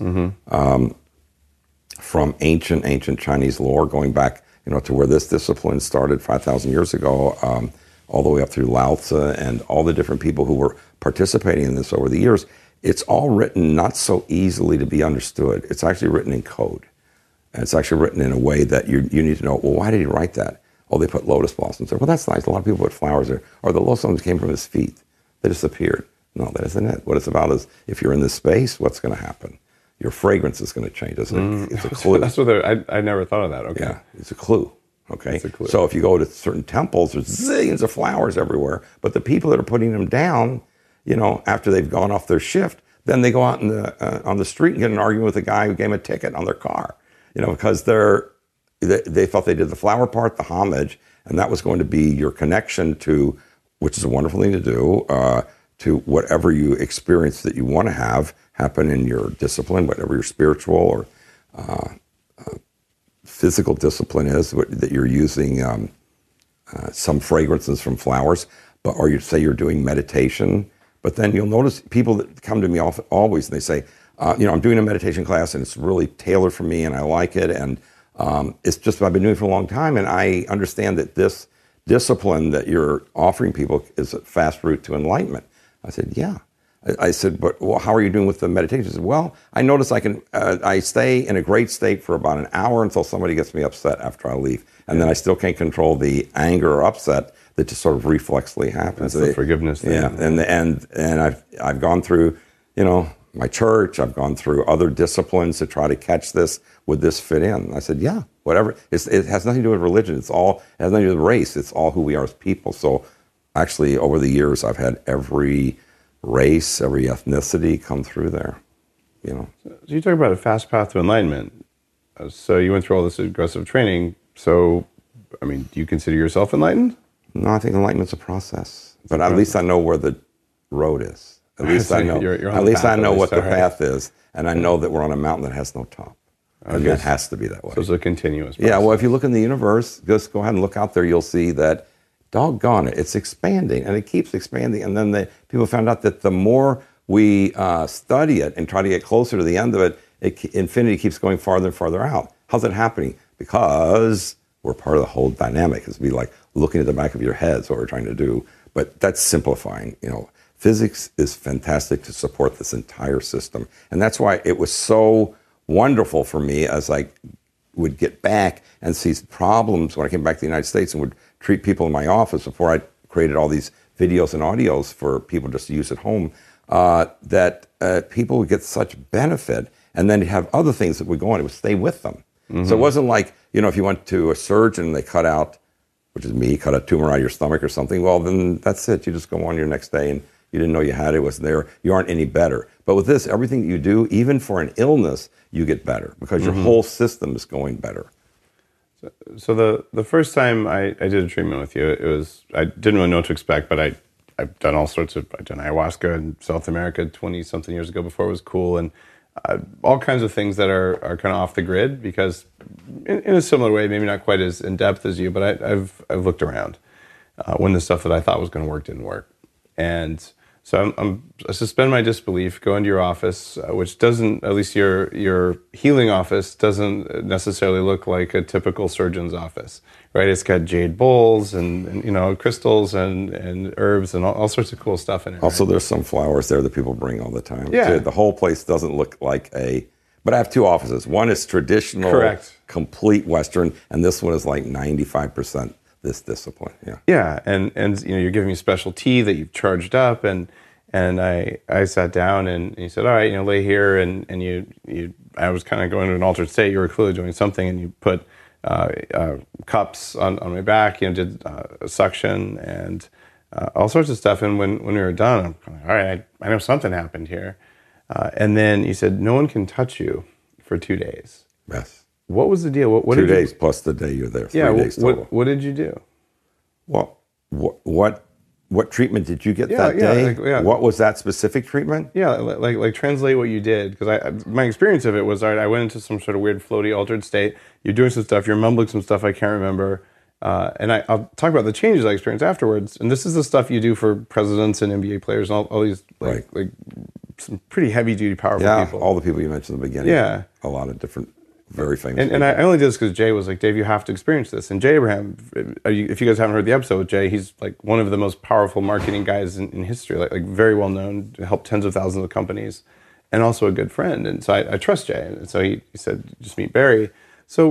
from ancient Chinese lore, going back to where this discipline started 5,000 years ago, all the way up through Lao Tzu and all the different people who were participating in this over the years, it's all written not so easily to be understood. It's actually written in code. And it's actually written in a way that you need to know, well, why did he write that? Oh, they put lotus blossoms there. Well, that's nice. A lot of people put flowers there. Or the lotus blossoms came from his feet. They disappeared. No, that isn't it. What it's about is if you're in this space, what's going to happen? Your fragrance is going to change. It's a clue. That's what I never thought of that. Okay. Yeah, it's a clue. Okay. It's a clue. So if you go to certain temples, there's zillions of flowers everywhere. But the people that are putting them down, after they've gone off their shift, then they go out on the street and get an argument with a guy who gave them a ticket on their car. Because they thought they did the flower part, the homage, and that was going to be your connection to, which is a wonderful thing to do, to whatever you experience that you want to have happen in your discipline, whatever your spiritual or physical discipline is, that you're using some fragrances from flowers, or you say you're doing meditation. But then you'll notice people that come to me always, and they say, I'm doing a meditation class and it's really tailored for me and I like it. And it's just what I've been doing for a long time. And I understand that this discipline that you're offering people is a fast route to enlightenment. I said, yeah. I said, but how are you doing with the meditation? He said, well, I notice I stay in a great state for about an hour until somebody gets me upset after I leave. And then I still can't control the anger or upset that just sort of reflexly happens. That's the forgiveness thing. Yeah, and I've gone through, my church, I've gone through other disciplines to try to catch this. Would this fit in? I said, yeah, whatever. It has nothing to do with religion. It has nothing to do with race. It's all who we are as people. So actually, over the years, I've had every race, every ethnicity come through there. So you talk about a fast path to enlightenment. So you went through all this aggressive training. So, do you consider yourself enlightened? No, I think enlightenment's a process. But at least I know where the road is. At least I know. At least I know what the path is, and I know that we're on a mountain that has no top. And that has to be that way. So it's a continuous process. Yeah. Well, if you look in the universe, just go ahead and look out there. You'll see that, doggone it, it's expanding, and it keeps expanding. And then people found out that the more we study it and try to get closer to the end of it, infinity keeps going farther and farther out. How's that happening? Because we're part of the whole dynamic. It'd be like looking at the back of your head is what we're trying to do. But that's simplifying. Physics is fantastic to support this entire system. And that's why it was so wonderful for me as I would get back and see problems when I came back to the United States and would treat people in my office before I created all these videos and audios for people just to use at home, that people would get such benefit, and then have other things that would go on. It would stay with them. Mm-hmm. So it wasn't like, if you went to a surgeon and they cut out, which is me, cut a tumor out of your stomach or something, well, then that's it. You just go on your next day and you didn't know you had it, was there. You aren't any better. But with this, everything that you do, even for an illness, you get better because your whole system is going better. So the first time I did a treatment with you, I didn't really know what to expect, but I've done I've done ayahuasca in South America 20-something years ago before it was cool, and all kinds of things that are kind of off the grid, because in a similar way, maybe not quite as in depth as you, but I've looked around when the stuff that I thought was going to work didn't work. And so I suspend my disbelief, go into your office, which doesn't, at least your healing office doesn't necessarily look like a typical surgeon's office, right? It's got jade bowls and crystals and herbs and all sorts of cool stuff in it. Also, right? There's some flowers there that people bring all the time. Yeah. The whole place doesn't look like but I have two offices. One is traditional, correct, complete Western, and this one is like 95% this discipline. Yeah. Yeah, and you're giving me special tea that you've charged up, and I sat down and you said, all right, lay here, and I was kind of going to an altered state. You were clearly doing something, and you put cups on my back, did a suction and all sorts of stuff. And when we were done, I'm like, all right, I know something happened here. And then you said, no one can touch you for 2 days. Yes. What was the deal? What 2 days plus the day you're there. 3 days total. What did you do? Well, what treatment did you get that day? What was that specific treatment? Yeah, like translate what you did, because my experience of it was, all right, I went into some sort of weird floaty altered state. You're doing some stuff. You're mumbling some stuff I can't remember. And I'll talk about the changes I experienced afterwards. And this is the stuff you do for presidents and NBA players and all these like some pretty heavy duty, powerful people. All the people you mentioned in the beginning. Yeah. A lot of different very famous And people. I only did this because Jay was like, Dave, you have to experience this. And Jay Abraham, if you guys haven't heard the episode with Jay, he's like one of the most powerful marketing guys in history, like very well known, helped tens of thousands of companies, and also a good friend. And so I trust Jay. And so he said, just meet Barry. So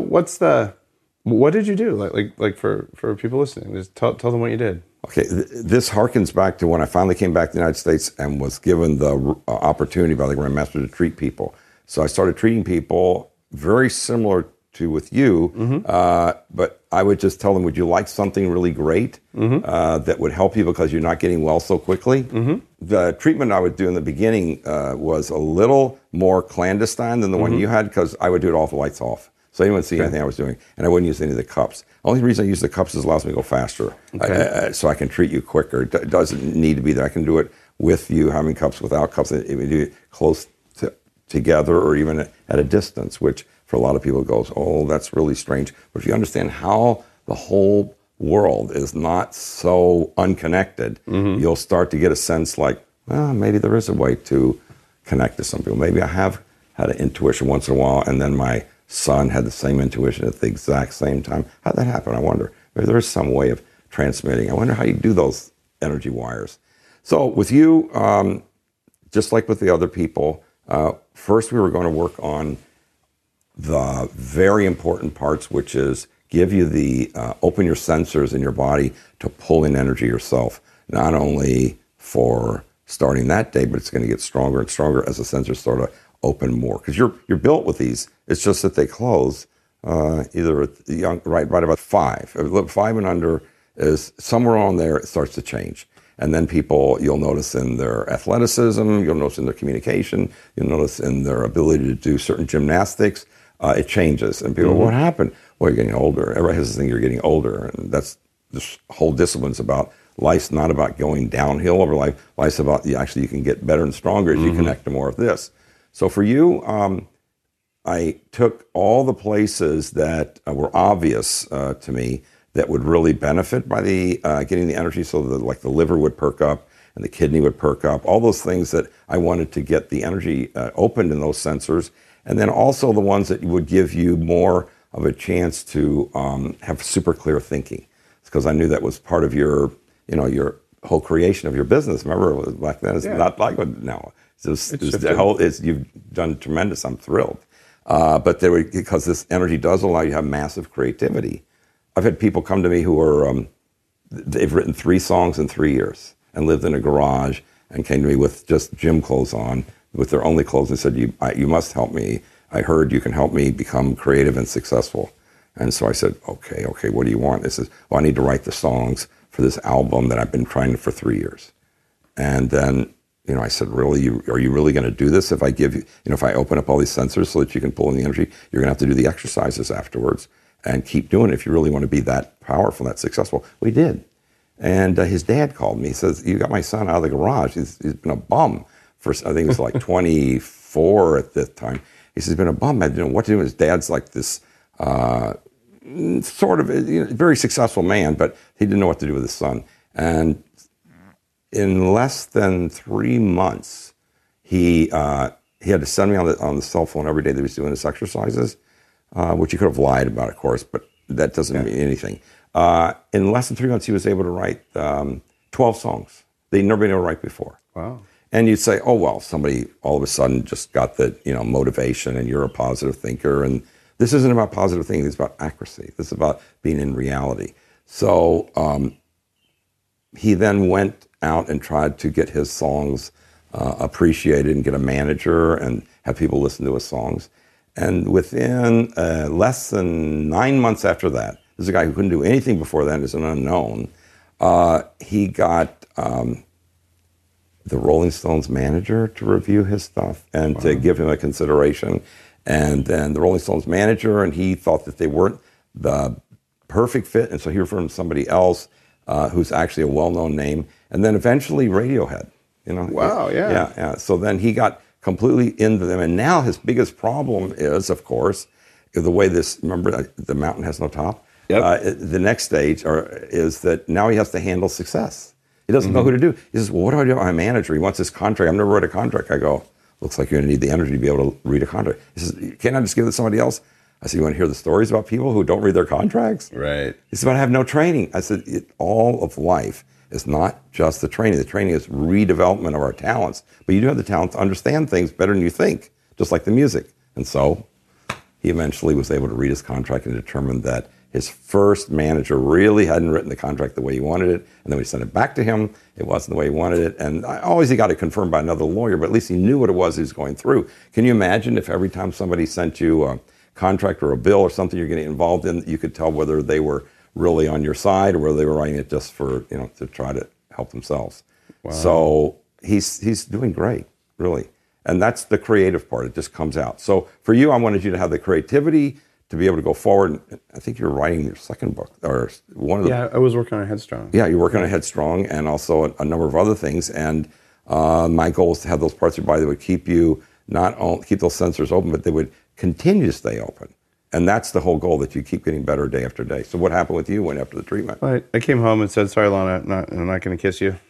what did you do? Like for people listening, just tell them what you did. Okay, this harkens back to when I finally came back to the United States and was given the opportunity by the Grandmaster to treat people. So I started treating people very similar to with you, but I would just tell them, would you like something really great that would help you because you're not getting well so quickly? The treatment I would do in the beginning was a little more clandestine than the one you had, because I would do it all with the lights off. So anyone would see anything I was doing, and I wouldn't use any of the cups. The only reason I use the cups is it allows me to go faster, so I can treat you quicker. It doesn't need to be there. I can do it with you, having cups, without cups. We do it close together or even at a distance, which for a lot of people goes, oh, that's really strange. But if you understand how the whole world is not so unconnected, you'll start to get a sense like, well, maybe there is a way to connect to some people. Maybe I have had an intuition once in a while, and then my son had the same intuition at the exact same time. How'd that happen? I wonder. Maybe there is some way of transmitting. I wonder how you do those energy wires. So with you, just like with the other people, first we were going to work on the very important parts, which is give you the, open your sensors in your body to pull in energy yourself, not only for starting that day, but it's going to get stronger and stronger as the sensors start to open more, because you're built with these. It's just that they close either at the young, right about 5. 5 and under is somewhere on there. It starts to change, and then people, you'll notice in their athleticism, you'll notice in their communication, you'll notice in their ability to do certain gymnastics. It changes, and people, what happened? Well, you're getting older. Everybody has this thing. You're getting older, and that's this whole discipline's about. Life's not about going downhill over life. Life's about you can get better and stronger as you connect to more of this. So for you, I took all the places that were obvious to me that would really benefit by the getting the energy, so that like the liver would perk up and the kidney would perk up, all those things that I wanted to get the energy opened in those sensors, and then also the ones that would give you more of a chance to have super clear thinking, because I knew that was part of your whole creation of your business. Remember, back then it's not like it now. You've done tremendous. I'm thrilled. But because this energy does allow you to have massive creativity. I've had people come to me who are, they've written 3 songs in 3 years and lived in a garage and came to me with just gym clothes on, with their only clothes, and said, you must help me. I heard you can help me become creative and successful. And so I said, okay, what do you want? They said, well, I need to write the songs for this album that I've been trying for 3 years. And then, I said, really, are you really going to do this? If I give you, if I open up all these sensors so that you can pull in the energy, you're going to have to do the exercises afterwards and keep doing it if you really want to be that powerful, that successful. We did. And his dad called me. He says, you got my son out of the garage. He's been a bum for, I think it was like 24 at this time. He says, he's been a bum. I didn't know what to do. His dad's like this sort of very successful man, but he didn't know what to do with his son. And in less than 3 months, he had to send me on the cell phone every day that he was doing his exercises, which he could have lied about, of course, but that doesn't mean anything. In less than 3 months, he was able to write 12 songs that he'd never been able to write before. Wow. And you'd say, oh, well, somebody all of a sudden just got the motivation, and you're a positive thinker. And this isn't about positive thinking. It's about accuracy. This is about being in reality. So he then went out and tried to get his songs appreciated and get a manager and have people listen to his songs. And within less than 9 months after that, this is a guy who couldn't do anything before then, is an unknown, he got the Rolling Stones manager to review his stuff and to give him a consideration. And then the Rolling Stones manager, and he thought that they weren't the perfect fit, and so he referred him to somebody else who's actually a well-known name. And then eventually Radiohead. Wow, Yeah. So then he got completely into them. And now his biggest problem is, of course, the way remember, the mountain has no top? Yep. The next stage is that now he has to handle success. He doesn't know who to do. He says, well, what do I do with my manager? He wants this contract. I've never read a contract. I go, looks like you're going to need the energy to be able to read a contract. He says, can't I just give it to somebody else? I said, you want to hear the stories about people who don't read their contracts? Right. He said, but I have no training. I said, all of life is not just the training. The training is redevelopment of our talents. But you do have the talent to understand things better than you think, just like the music. And so he eventually was able to read his contract and determine that his first manager really hadn't written the contract the way he wanted it. And then we sent it back to him. It wasn't the way he wanted it. And he got it confirmed by another lawyer, but at least he knew what it was he was going through. Can you imagine if every time somebody sent you a contract or a bill or something you're getting involved in, you could tell whether they were really on your side or whether they were writing it just for, to try to help themselves. Wow. So he's doing great, really. And that's the creative part. It just comes out. So for you, I wanted you to have the creativity to be able to go forward. I think you're writing your second book, or one of the... Yeah, I was working on Headstrong. Yeah, you're working on Headstrong and also a number of other things. And my goal is to have those parts of your body that would keep you, not only keep those sensors open, but they would continue to stay open. And that's the whole goal, that you keep getting better day after day. So what happened with you after the treatment? I came home and said, sorry, Lana, I'm not going to kiss you.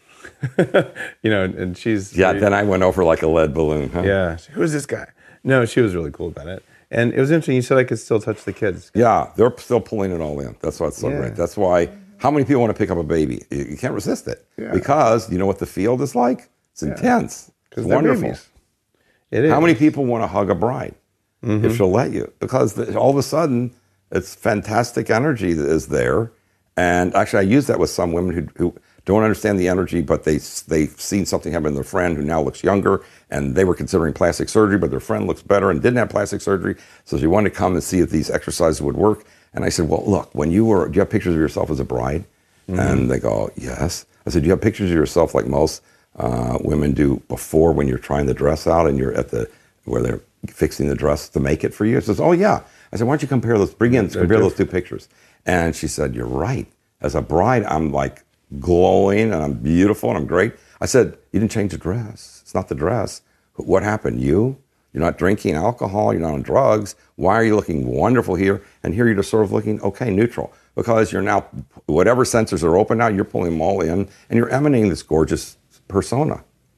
And she's... Yeah, then I went over like a lead balloon. Huh? Yeah. Who's this guy? No, she was really cool about it. And it was interesting. You said I could still touch the kids. Yeah, they're still pulling it all in. That's why it's so great. That's why, how many people want to pick up a baby? You can't resist it. Yeah. Because you know what the field is like? It's intense. It's wonderful. Babies. It is. How many people want to hug a bride if she'll let you? Because all of a sudden, it's fantastic energy that is there. And actually, I use that with some women who don't understand the energy, but they've seen something happen to their friend who now looks younger, and they were considering plastic surgery, but their friend looks better and didn't have plastic surgery. So she wanted to come and see if these exercises would work. And I said, well, look, do you have pictures of yourself as a bride? And they go, yes. I said, do you have pictures of yourself like most women do before when you're trying the dress out and you're where they're fixing the dress to make it for you? She says, oh, yeah. I said, why don't you compare those two pictures? And she said, you're right. As a bride, I'm like glowing and I'm beautiful and I'm great. I said, you didn't change the dress. It's not the dress. What happened? You're not drinking alcohol. You're not on drugs. Why are you looking wonderful here? And here you're just sort of looking, okay, neutral. Because you're now, whatever sensors are open now, you're pulling them all in and you're emanating this gorgeous persona.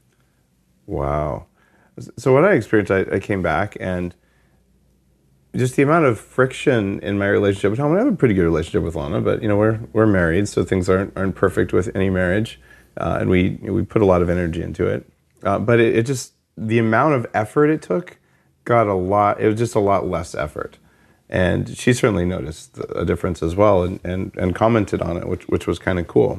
Wow. So what I experienced, I came back and just the amount of friction in my relationship with Tom. I have a pretty good relationship with Lana, but we're married, so things aren't perfect with any marriage, and we put a lot of energy into it. But it just, the amount of effort it took got a lot. It was just a lot less effort, and she certainly noticed a difference as well, and commented on it, which was kind of cool,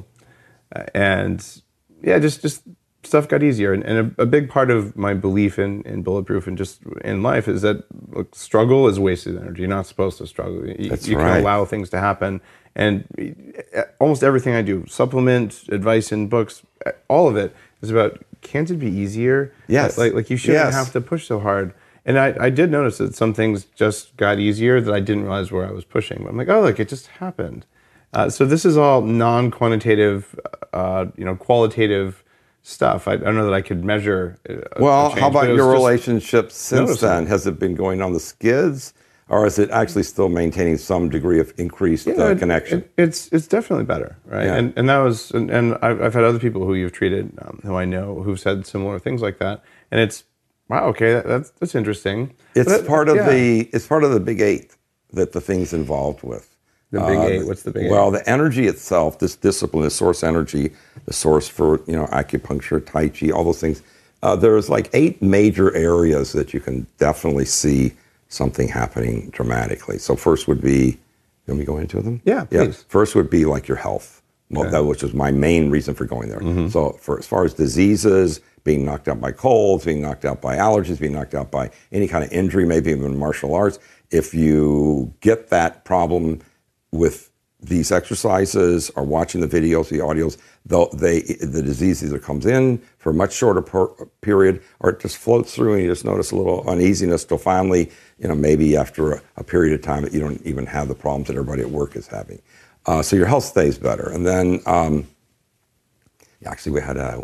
and yeah, just stuff got easier. And a big part of my belief in Bulletproof and just in life is that struggle is wasted energy. You're not supposed to struggle. You can allow things to happen. And almost everything I do, supplement, advice in books, all of it is about, can't it be easier? Yes. Like you shouldn't have to push so hard. And I did notice that some things just got easier that I didn't realize where I was pushing. But I'm like, oh, look, it just happened. So this is all non-quantitative, qualitative stuff. I don't know that I could measure. Well, how about your relationship since then? Has it been going on the skids, or is it actually still maintaining some degree of increased connection? It's definitely better, right? Yeah. And that was, and I've had other people who you've treated, who I know, who've said similar things like that, and it's wow, okay, that's interesting. It's part of the big eight that the thing's involved with. The big eight. What's the big eight? Well, the energy itself, this discipline, the source energy, the source for acupuncture, Tai Chi, all those things. There's like 8 major areas that you can definitely see something happening dramatically. So first would be, you want me to go into them? Yeah, please. First would be like your health, which was my main reason for going there. Mm-hmm. So as far as diseases, being knocked out by colds, being knocked out by allergies, being knocked out by any kind of injury, maybe even martial arts, if you get that problem with these exercises or watching the videos, the audios, the disease either comes in for a much shorter period or it just floats through and you just notice a little uneasiness till finally, maybe after a period of time that you don't even have the problems that everybody at work is having. So your health stays better. And then actually we had a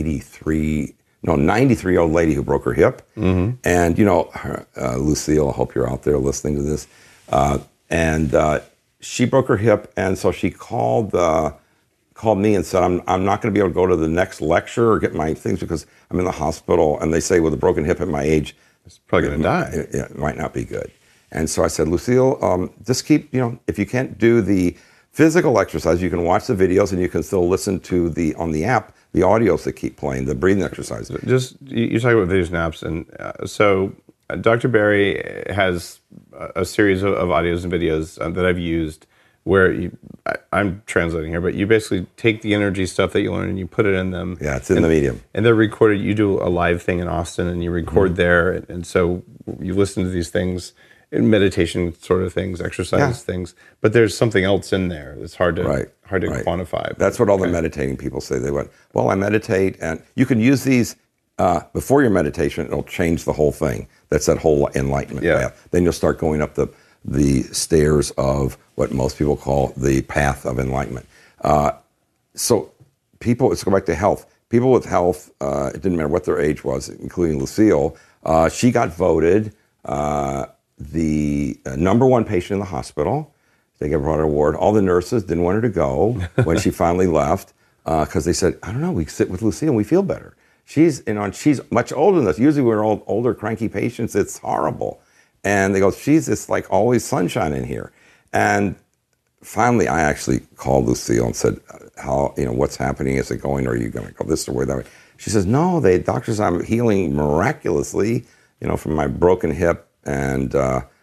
93-year-old lady who broke her hip. Mm-hmm. And, Lucille, I hope you're out there listening to this. She broke her hip, and so she called me and said, I'm not going to be able to go to the next lecture or get my things because I'm in the hospital. And they say with a broken hip at my age, it's probably going to die. It might not be good. And so I said, Lucille, just keep, if you can't do the physical exercise, you can watch the videos and you can still listen to on the app, the audios that keep playing, the breathing exercises. Just, you're talking about videos and apps. And so Dr. Berry has a series of audios and videos that I've used where I'm translating here, but you basically take the energy stuff that you learn and you put it in them. Yeah, it's in the medium. And they're recorded. You do a live thing in Austin and you record there. And so you listen to these things, meditation sort of things, exercise things, but there's something else in there that's hard to quantify. That's what all the meditating people say. They went, well, I meditate, and you can use these before your meditation. It'll change the whole thing. That's that whole enlightenment path. Then you'll start going up the stairs of what most people call the path of enlightenment. So people, let's go back to health. People with health, it didn't matter what their age was, including Lucille, she got voted the number one patient in the hospital. They brought her an award. All the nurses didn't want her to go when she finally left because they said, I don't know, we sit with Lucille and we feel better. She's much older than us. Usually we're older, cranky patients. It's horrible. And they go, she's just like always sunshine in here. And finally, I actually called Lucille and said, what's happening? Is it going? Are you going to go this way, that way? She says, no, doctors, I'm healing miraculously, from my broken hip. And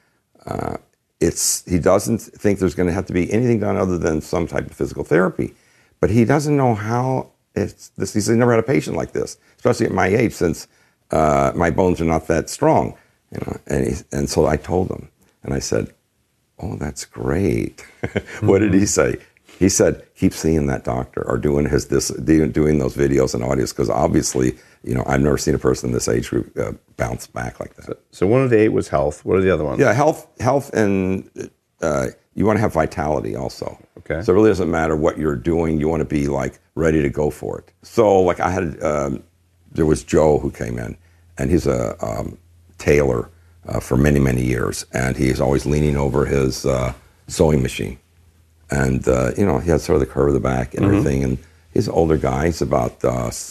he doesn't think there's going to have to be anything done other than some type of physical therapy. But he doesn't know how it's this. He's never had a patient like this, especially at my age, since my bones are not that strong. And so I told him, and I said, oh, that's great. What did he say? He said, keep seeing that doctor or doing those videos and audios, because obviously, I've never seen a person in this age group bounce back like that. So one of the 8 was health. What are the other ones? Yeah, health, and you want to have vitality also. Okay. So it really doesn't matter what you're doing. You want to be like ready to go for it. So like I had, there was Joe who came in, and he's a tailor for many, many years, and he's always leaning over his sewing machine. And, he has sort of the curve of the back and everything. And he's an older guy. He's about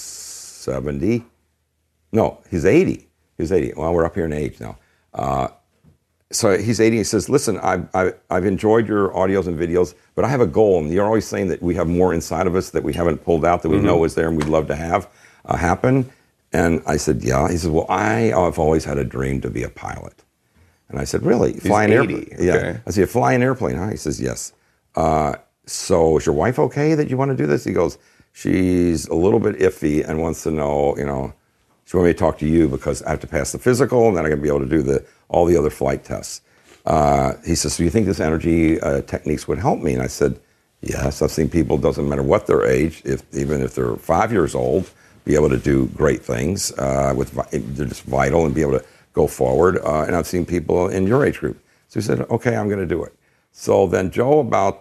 70. No, he's 80. He's 80. Well, we're up here in age now. So he's 80. He says, listen, I've enjoyed your audios and videos, but I have a goal. And you're always saying that we have more inside of us that we haven't pulled out, that we know is there and we'd love to have happen. And I said, yeah. He said, well, I've always had a dream to be a pilot. And I said, really? Fly an airplane? Okay. Yeah. I said, fly an airplane, huh? He says, yes. So is your wife okay that you want to do this? He goes, she's a little bit iffy and wants to know, she wanted me to talk to you because I have to pass the physical and then I got to be able to do all the other flight tests. He says, so you think this energy techniques would help me? And I said, yes. I've seen people, doesn't matter what their age, even if they're 5 years old, be able to do great things. They're just vital and be able to go forward. And I've seen people in your age group. So he said, okay, I'm going to do it. So then Joe, about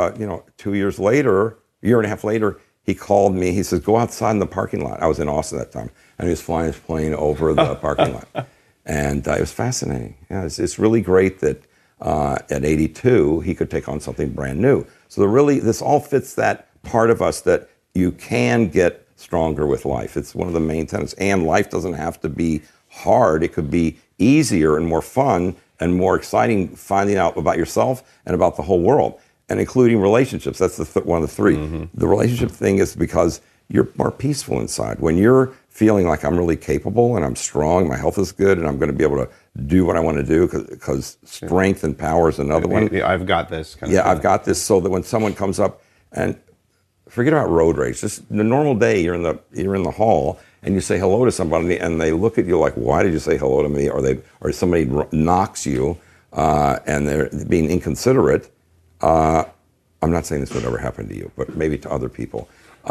2 years later, a year and a half later, he called me. He says, go outside in the parking lot. I was in Austin at that time. And he was flying his plane over the parking lot. And it was fascinating. Yeah, it's really great that at 82, he could take on something brand new. So this all fits that part of us that you can get stronger with life. It's one of the main tenets. And life doesn't have to be hard. It could be easier and more fun and more exciting, finding out about yourself and about the whole world, and including relationships. That's one of the 3. The relationship thing is because you're more peaceful inside. When you're feeling like I'm really capable and I'm strong, my health is good, and I'm going to be able to do what I want to do because strength and power is another one. I've got this. I've got this, so that when someone comes up, and forget about road rage, just the normal day, you're in the hall and you say hello to somebody and they look at you like, why did you say hello to me? Or somebody knocks you and they're being inconsiderate. I'm not saying this would ever happen to you, but maybe to other people.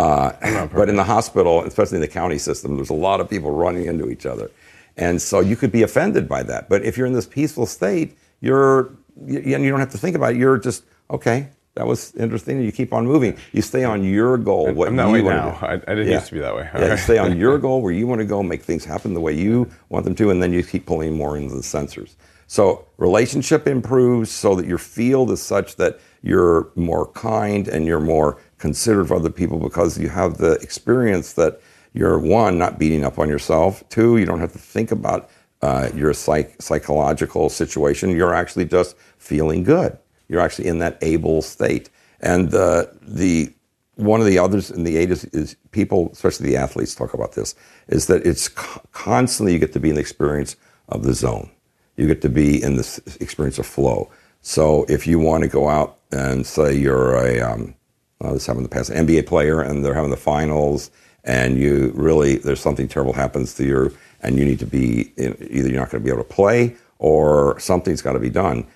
But in the hospital, especially in the county system, there's a lot of people running into each other. And so you could be offended by that. But if you're in this peaceful state, you don't have to think about it. You're just, okay, that was interesting. And you keep on moving. You stay on your goal. I'm that way now. I didn't used to be that way. You stay on your goal where you want to go, make things happen the way you want them to, and then you keep pulling more into the sensors. So relationship improves so that your field is such that you're more kind and you're more considerate of other people because you have the experience that you're, 1, not beating up on yourself. 2, you don't have to think about your psychological situation. You're actually just feeling good. You're actually in that able state. And the one of the others in the 8 is people, especially the athletes, talk about this, is that it's constantly you get to be in the experience of the zone. You get to be in this experience of flow. So if you want to go out and say you're this happened in the past, an NBA player, and they're having the finals, and you really, there's something terrible happens to you, and you need to be, either you're not going to be able to play, or something's got to be done,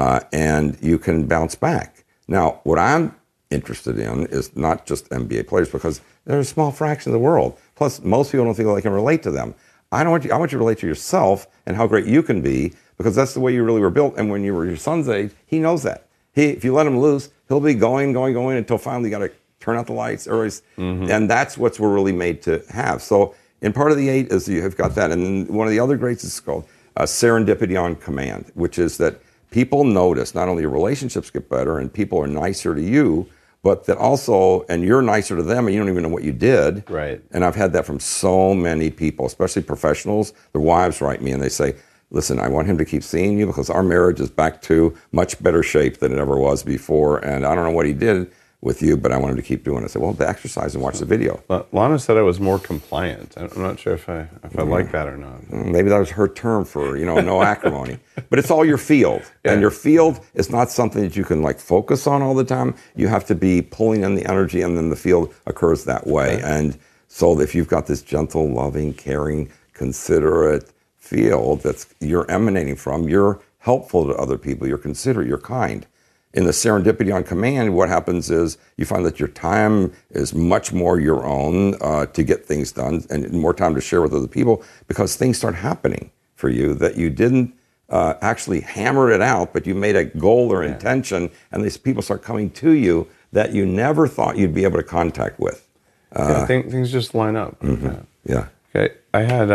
and you can bounce back. Now, what I'm interested in is not just NBA players, because they're a small fraction of the world. Plus, most people don't feel they can relate to them. I want you to relate to yourself and how great you can be, because that's the way you really were built. And when you were your son's age, he knows that. If you let him loose, he'll be going until finally you got to turn out the lights. And that's what we're really made to have. So in part of the 8 is you have got that. And one of the other greats is called serendipity on command, which is that people notice not only your relationships get better and people are nicer to you, but that also, and you're nicer to them and you don't even know what you did. Right. And I've had that from so many people, especially professionals. Their wives write me and they say, listen, I want him to keep seeing you because our marriage is back to much better shape than it ever was before. And I don't know what he did with you, but I want him to keep doing it. I said, well, exercise and watch the video. Lana said I was more compliant. I'm not sure if I like that or not. Maybe that was her term for, no acrimony. But it's all your field. Yeah. And your field is not something that you can focus on all the time. You have to be pulling in the energy, and then the field occurs that way. Right. And so if you've got this gentle, loving, caring, considerate field that you're emanating from, you're helpful to other people, you're considerate, you're kind. In the serendipity on command, what happens is you find that your time is much more your own to get things done, and more time to share with other people, because things start happening for you that you didn't actually hammer it out, but you made a goal or intention, and these people start coming to you that you never thought you'd be able to contact with. Things just line up. Mm-hmm. Yeah. Okay. I had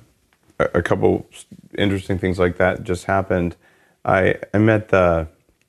a couple interesting things like that just happened. I met the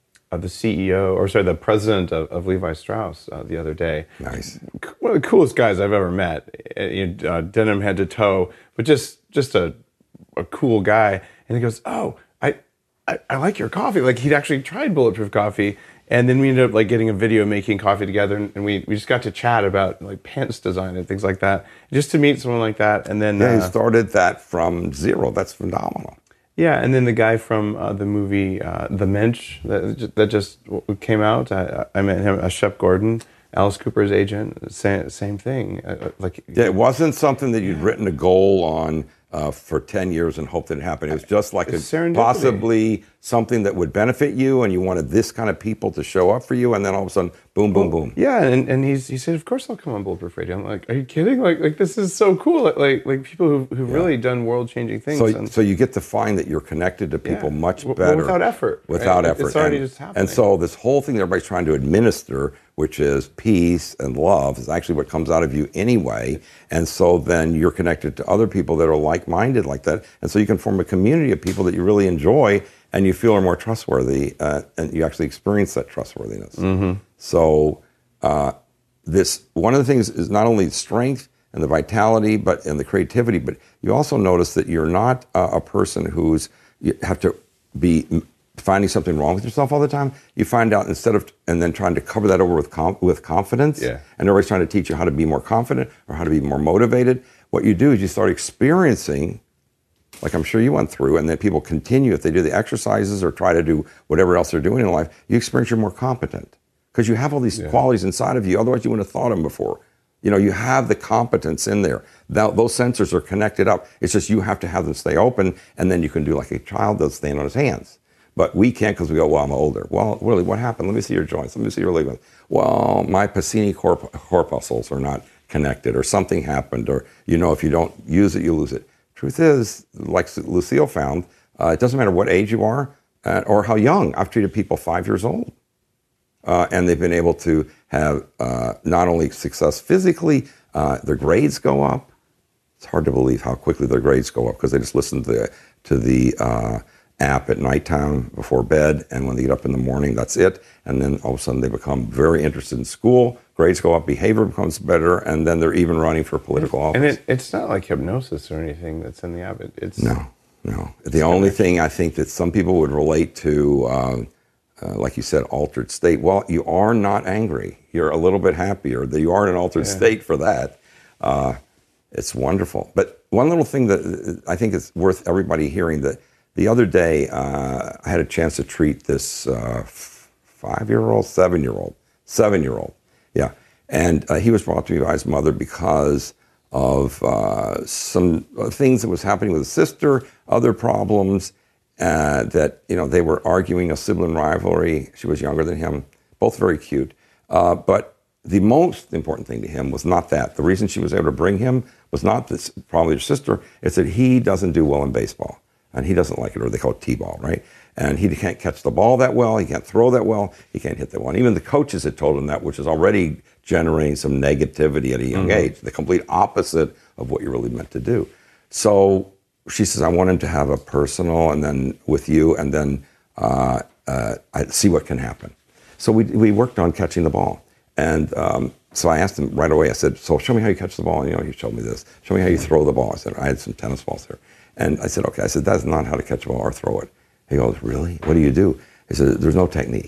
CEO, the president of Levi Strauss the other day. Nice. One of the coolest guys I've ever met. Denim head to toe, but just a cool guy. And he goes, "Oh, I like your coffee." Like, he'd actually tried Bulletproof coffee, and then we ended up getting a video making coffee together, and we just got to chat about pants design and things like that. Just to meet someone like that, and then he started that from zero. That's phenomenal. Yeah, and then the guy from the movie The Mensch that just came out, I met him, Shep Gordon, Alice Cooper's agent, same thing. It wasn't something that you'd written a goal on for 10 years and hoped it would happen. It was just possibly something that would benefit you, and you wanted this kind of people to show up for you, and then all of a sudden, boom, boom, boom. Yeah, and he said, of course I'll come on Bulletproof Radio. I'm like, are you kidding? Like this is so cool. Like people who've really done world-changing things. So you get to find that you're connected to people much better. Without effort. Without effort. It's already just happening. And so this whole thing that everybody's trying to administer, which is peace and love, is actually what comes out of you anyway. And so then you're connected to other people that are like-minded like that. And so you can form a community of people that you really enjoy and you feel are more trustworthy, and you actually experience that trustworthiness. Mm-hmm. So one of the things is not only the strength and the vitality and the creativity, but you also notice that you're not a person you have to be finding something wrong with yourself all the time. You find out and then trying to cover that over with confidence. Yeah. And everybody's trying to teach you how to be more confident or how to be more motivated. What you do is you start experiencing, like I'm sure you went through, and then people continue, if they do the exercises or try to do whatever else they're doing in life, you experience you're more competent because you have all these qualities inside of you. Otherwise, you wouldn't have thought of them before. You have the competence in there. Those sensors are connected up. It's just you have to have them stay open, and then you can do like a child does, stand on his hands. But we can't because we go, well, I'm older. Well, really, what happened? Let me see your joints. Let me see your ligaments. Well, my Pacini corpuscles are not connected, or something happened, or, if you don't use it, you lose it. Truth is, like Lucille found, it doesn't matter what age you are or how young. I've treated people 5 years old, and they've been able to have not only success physically, their grades go up. It's hard to believe how quickly their grades go up because they just listen to the app at nighttime before bed, and when they get up in the morning, that's it. And then all of a sudden they become very interested in school, grades go up, behavior becomes better, and then they're even running for political office. And it's not like hypnosis or anything that's in the app. No. No. The only thing I think that some people would relate to, like you said, altered state. Well, you are not angry. You're a little bit happier. You are in an altered state for that. It's wonderful. But one little thing that I think is worth everybody hearing, that the other day I had a chance to treat this 7-year-old. Yeah. And he was brought to me by his mother because of some things that was happening with his sister, other problems that, they were arguing, a sibling rivalry. She was younger than him, both very cute. But the most important thing to him was not that. The reason she was able to bring him was not this, probably her sister, it's that he doesn't do well in baseball. And he doesn't like it, or they call it T-ball, right? And he can't catch the ball that well, he can't throw that well, he can't hit that well. And even the coaches had told him that, which is already generating some negativity at a young age, the complete opposite of what you're really meant to do. So she says, I want him to have a personal, and then with you, and then I see what can happen. So we worked on catching the ball. And so I asked him right away, I said, so show me how you catch the ball. And, he showed me this. Show me how you throw the ball. I said, I had some tennis balls there. And I said, okay. I said, that's not how to catch a ball or throw it. He goes, really? What do you do? He said, there's no technique.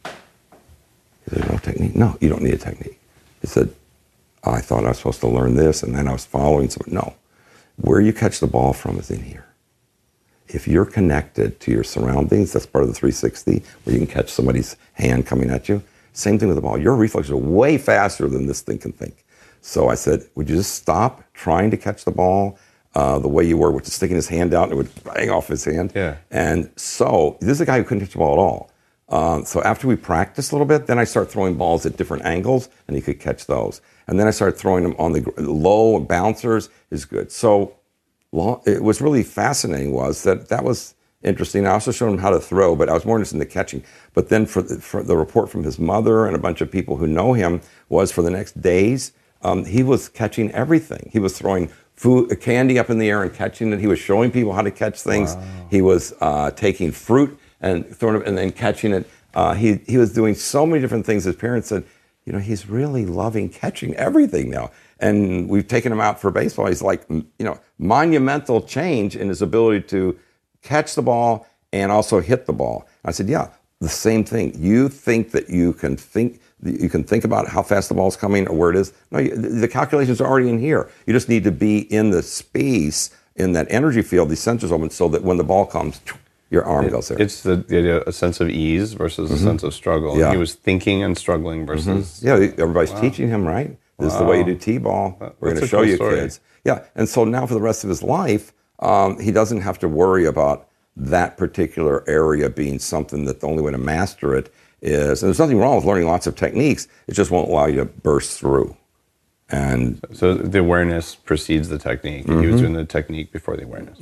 There's no technique? No, you don't need a technique. He said, I thought I was supposed to learn this, and then I was following something. No. Where you catch the ball from is in here. If you're connected to your surroundings, that's part of the 360, where you can catch somebody's hand coming at you. Same thing with the ball. Your reflexes are way faster than this thing can think. So I said, would you just stop trying to catch the ball the way you were, which is sticking his hand out and it would bang off his hand? Yeah. And so this is a guy who couldn't catch the ball at all. So after we practiced a little bit, then I started throwing balls at different angles, and he could catch those. And then I started throwing them on the low bouncers is good. So it was really fascinating was that was interesting. I also showed him how to throw, but I was more interested in the catching. But then for the report from his mother and a bunch of people who know him was for the next days, he was catching everything. He was throwing candy up in the air and catching it. He was showing people how to catch things. Wow. He was taking fruit and throwing it and then catching it. He was doing so many different things. His parents said, he's really loving catching everything now. And we've taken him out for baseball. He's like, monumental change in his ability to catch the ball and also hit the ball. I said, yeah, the same thing. You think that you can think about how fast the ball's coming or where it is. No, the calculations are already in here. You just need to be in the space, in that energy field, these sensors open, so that when the ball comes, your arm goes there. It's the idea, a sense of ease versus a sense of struggle. Yeah. He was thinking and struggling versus... Yeah, everybody's teaching him, right? This is the way you do T-ball. We're going to show you, kids. Yeah, and so now for the rest of his life, he doesn't have to worry about that particular area being something that the only way to master it is, and there's nothing wrong with learning lots of techniques, it just won't allow you to burst through. And so the awareness precedes the technique. He was doing the technique before the awareness.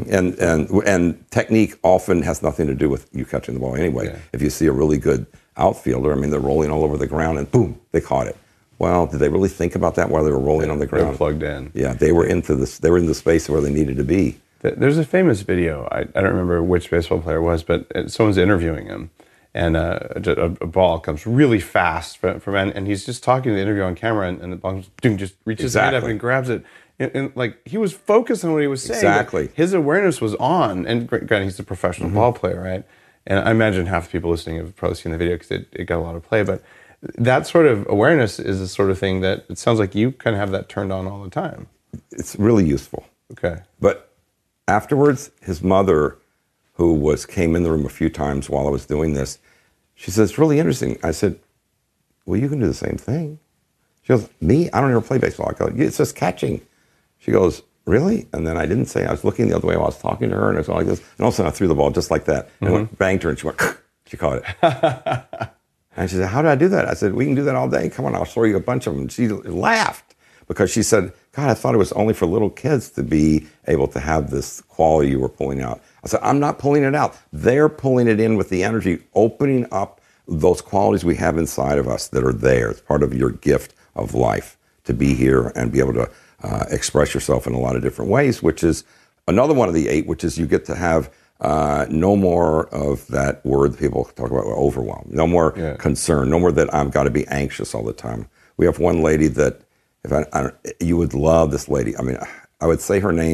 And technique often has nothing to do with you catching the ball anyway. Yeah. If you see a really good outfielder, they're rolling all over the ground and boom, they caught it. Well, did they really think about that while they were rolling on the ground? They were plugged in. Yeah, they were into this. They were in the space where they needed to be. There's a famous video. I don't remember which baseball player it was, but someone's interviewing him, and a ball comes really fast from and he's just talking to the interview on camera, and the ball just reaches his hand up and grabs it. And like he was focused on what he was saying. Exactly. His awareness was on, and granted, he's a professional ball player, right? And I imagine half the people listening have probably seen the video because it got a lot of play, but that sort of awareness is the sort of thing that it sounds like you kind of have that turned on all the time. It's really useful. Okay. But afterwards, his mother, who came in the room a few times while I was doing this, she says, it's really interesting. I said, well, you can do the same thing. She goes, me? I don't ever play baseball. I go, it's just catching. She goes, really? And then I didn't say, I was looking the other way while I was talking to her, and it was like this. And all of a sudden I threw the ball just like that. And went, banged her, and she went, she caught it. And she said, how did I do that? I said, we can do that all day. Come on, I'll show you a bunch of them. And she laughed because she said, God, I thought it was only for little kids to be able to have this quality you were pulling out. I said, I'm not pulling it out. They're pulling it in with the energy, opening up those qualities we have inside of us that are there. It's part of your gift of life to be here and be able to express yourself in a lot of different ways, which is another one of the 8, which is you get to have no more of that word that people talk about, overwhelm. No more concern. No more that I've got to be anxious all the time. We have one lady that, you would love this lady. I mean, I would say her name,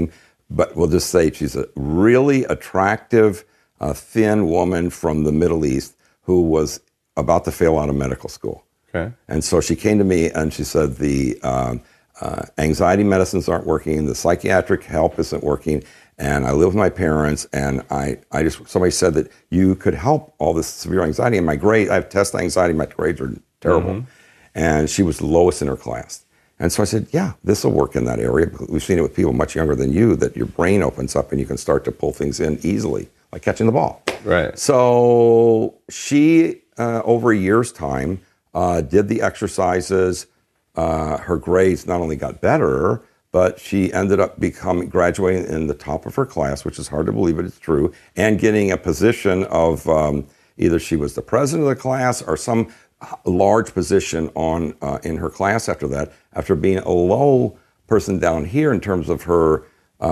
but we'll just say she's a really attractive, thin woman from the Middle East who was about to fail out of medical school. Okay. And so she came to me and she said the anxiety medicines aren't working, the psychiatric help isn't working, and I live with my parents, and somebody said that you could help all this severe anxiety. And I have test anxiety, my grades are terrible. And she was the lowest in her class. And so I said, yeah, this will work in that area. We've seen it with people much younger than you, that your brain opens up and you can start to pull things in easily, like catching the ball. Right. So she, over a year's time, did the exercises. Her grades not only got better, but she ended up graduating in the top of her class, which is hard to believe, but it's true, and getting a position of either she was the president of the class or some large position in her class after that, after being a low person down here in terms of her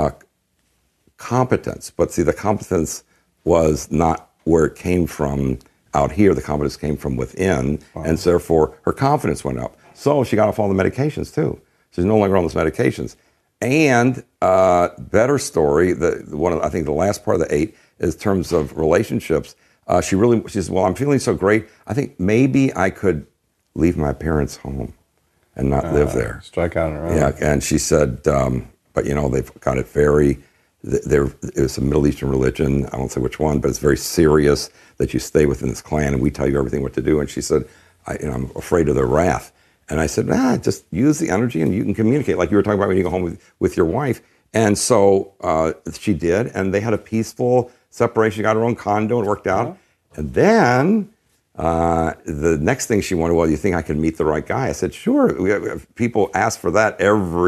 competence. But see, the competence was not where it came from out here. The competence came from within, and so therefore her confidence went up. So she got off all the medications too. She's no longer on those medications. And better story, I think the last part of the 8 is in terms of relationships. She says, well, I'm feeling so great. I think maybe I could leave my parents' home and not live there. Strike out on her own. Yeah, and she said, but they've got it it's a Middle Eastern religion. I won't say which one, but it's very serious that you stay within this clan and we tell you everything what to do. And she said, I'm afraid of their wrath. And I said, just use the energy and you can communicate like you were talking about when you go home with your wife. And so she did, and they had a peaceful separation. She got her own condo and worked out. And then the next thing she wanted, well, you think I can meet the right guy? I said, sure. People ask for that